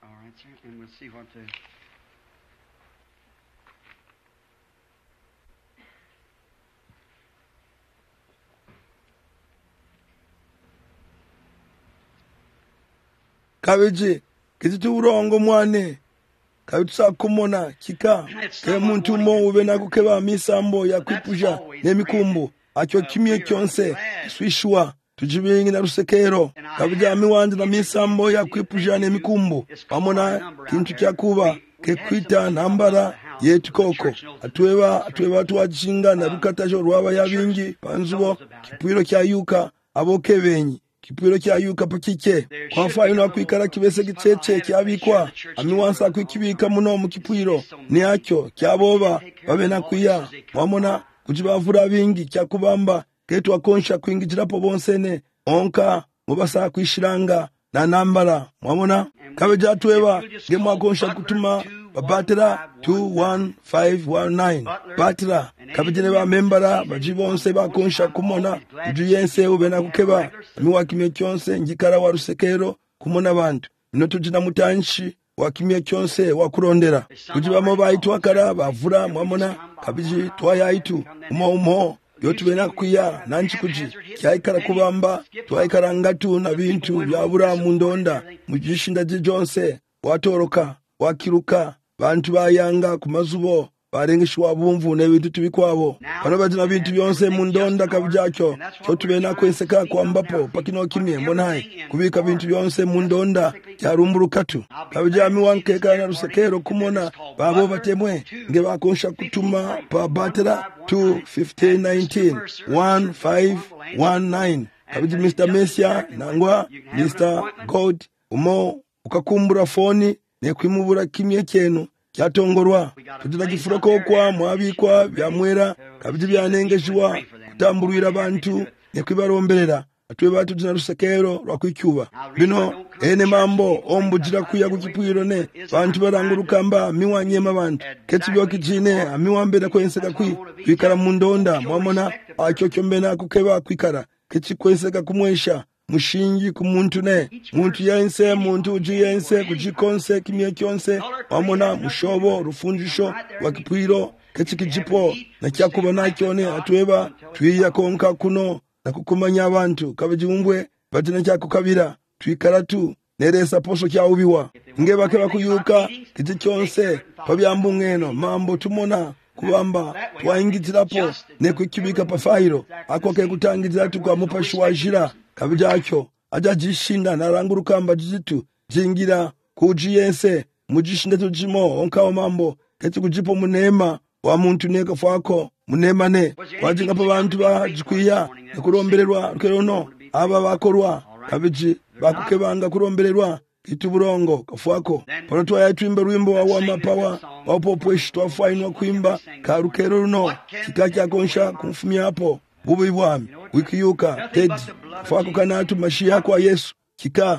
Kabiji kizitu urongo mwane kabitsa kumona kika ke muntu mo ube nakukeba misambo ya kwipusha nemikumbu acho kimye kyonse swishwa tujibingi na rusekero kabijami wanje na misambo ya kwipusha nemikumbu pamona kintu kyakuba ke kwita nambara yetu koko atweba atweba tuwajinga na rukatajo rwaba yabingi panzubo kipwiro kya yuka abokebenyi kipwiro kya yuka pakike kwa fayo na kwikara kibese gicece kyabikwa amiwansa kwikibika muno mu kipwiro ni acho kyaboba babe nakwiya wamona kujibavura bingi kyakubamba ketu akonsha kwingijirapo bonsene onka mubasa kwishiranga na nambara mwamona kabeja tweba ngemu akonsha kutuma babatera two one five one nine batera kabijene ba membara bajibonse bakonsha kumona ujuyense ubena kukeba miwakimye kyonse njikara wa rusekero kumona bantu ino tujina mutanshi wakimye kyonse wakurondera kujibamo bayitwa kara bavura mwamona kabiji twayaitu umo umo yotubena kuya nanchi kuji kyaikara kubamba twaikara ngatu na bintu byabura mundonda mujishinda jijonse watoroka wakiruka bantu bayanga kumazubo barengeshwa bumvu nebintu tubikwabo bano bazina bintu byonse mundonda kabijacyo cyo tubena kweseka kwambapo pakino kimye mbonai kubika bintu byonse mundonda cyarumburukatu kabijami wankeka na rusekero kumona babo batemwe nge bakonsha kutuma pa batera two fifteen nineteen one five one nine kabiji Mister Mesia nangwa Mister God umo ukakumbura foni ne kwimubura kimye cyenu kyatongorwa tudira kifuroko kwa mwabikwa byamwera kabiji byanengeshwa kutamburira abantu ne kwibaromberera atwe batu dina rusekero rwakwicyuba bino ene mambo ombujira kuya kukipwiro ne bantu barangurukamba miwanyema bantu ketibyo kijine amiwambera kwenseka kwi kwikara mundonda mwamona acho kyombena kukeba kwikara kechikwenseka kumwesha mushingi kumuntu ne muntu yense muntu ujiyense kujikonse kimye kyonse wamona mushobo rufunjisho wakipwiro kechikijipo na kyakuba nakyone atweba twiya konka kuno na kukumanya abantu kabajiumbwe batina kyakukabira twikaratu neresa poso kyaubiwa nge bake bakuyuka kiti kyonse pabyambungeno mambo tumona kubamba twayingitirapo ne kwikibika pafairo akoke kutangitira tukwa mupashwajira kabijacho ajajishinda narangurukamba jitu jingira kujiyense mujishinda tujimo onkawo mambo keti kujipo munema wa muntu neka fako munema ne wajinga pa bantu bajikwiya kurombererwa rukerono aba bakorwa kabiji bakukebanga kurombererwa kituburongo kafwako pano twayatwimba rwimbo wa mapawa wapopweshi twafainwa kuimba karukero runo kikaki akonsha kumfumia hapo bubi bwami wikiyuka tedi kafwako kanatu mashi yako wa Yesu kika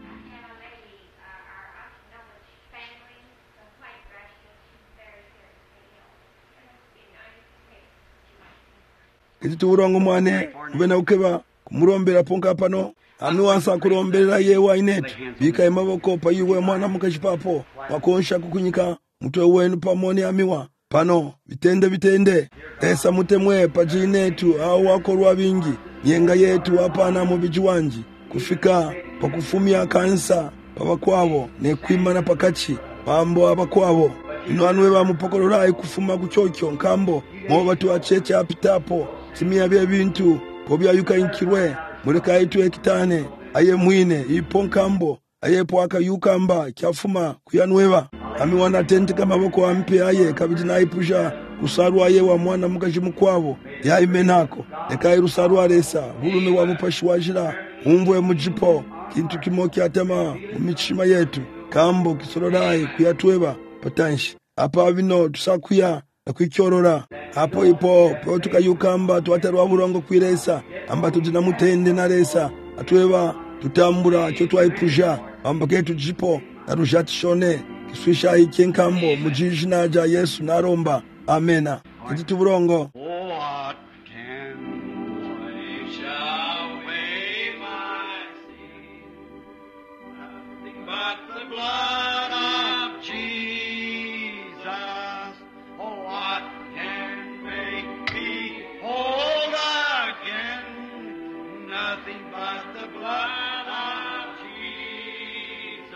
kituburongo mwane ubena ukeba kumurombera ponka pano anuwansa kuromberera yewa inetu bika emaboko payiwe mwana mukashipapo wakonsha kukunyika mutwe wenu pamoni amiwa pano bitende bitende esa mutemwe pajinetu au wakorwa bingi yenga yetu hapana mu bijiwanji kufika pakufumia kansa pabakwabo ne kwimana pakachi pambo abakwabo ino anweva mupokolorai kufuma kuchokyo nkambo mova tuwacheche apitapo simia bye bintu pobyayuka inkirwe muleka itu ekitane aye mwine ipo nkambo ayepo akayukamba kyafuma kuyanweva ami wanatendeka maboko ampe aye kabiti naipusha rusaru aye wa mwana mukajimu kwavo ya imenako ekai rusaru aresa hulume wa mupashi wajira umvwe mujipo kintu kimoki atema mumichima yetu kambo kisorodai kuyatweva patanshi apa vino tusakuya na kuichorora hapo ipo po tukayukamba tuwatarwa burongo kwiresa amba tudina mutende na resa atweva tutambura cho twaipusha amba ketu jipo na rujati shone kiswisha hiki nkambo mujijina ja Yesu naromba amena kiti burongo. What can wash away my sin? Nothing but the blood of Jesus. Oh, what can make me whole again? Nothing but the blood of Jesus.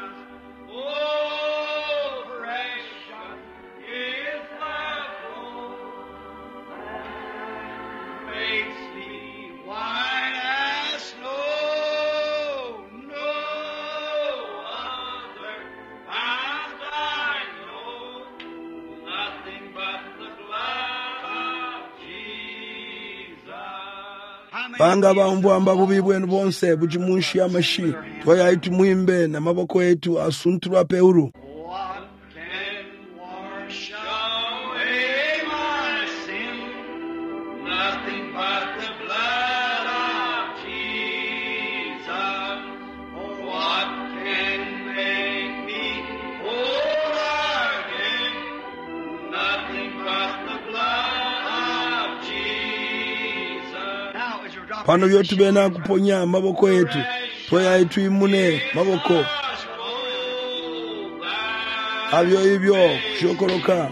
Oh, precious is the blood that makes me white as snow. No other path I know, nothing but the blood of Jesus. Banga bambwamba bubi bwenu bonse bujimunshi amashi twayaiti mwimbe na maboko yetu asuntura peuru. What can wash away my sin? Nothing but the blood of Jesus. Oh, what can make me whole again? Nothing but the blood of Jesus. Now, as you're dropping Pano vyotu bena kuponya maboko yetu twayaiti imune maboko avyo hivyo kushokoroka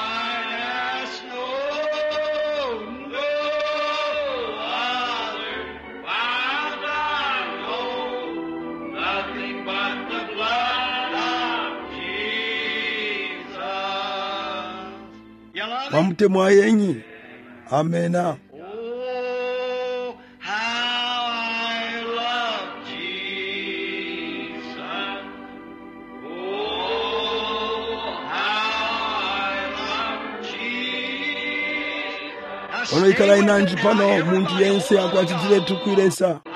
Mamute mwayenyi. Amena. Oh, how I love Jesus. Oh, how I love Jesus. Ono ikala inanji pano muntu yense akwatitile tukwilesa.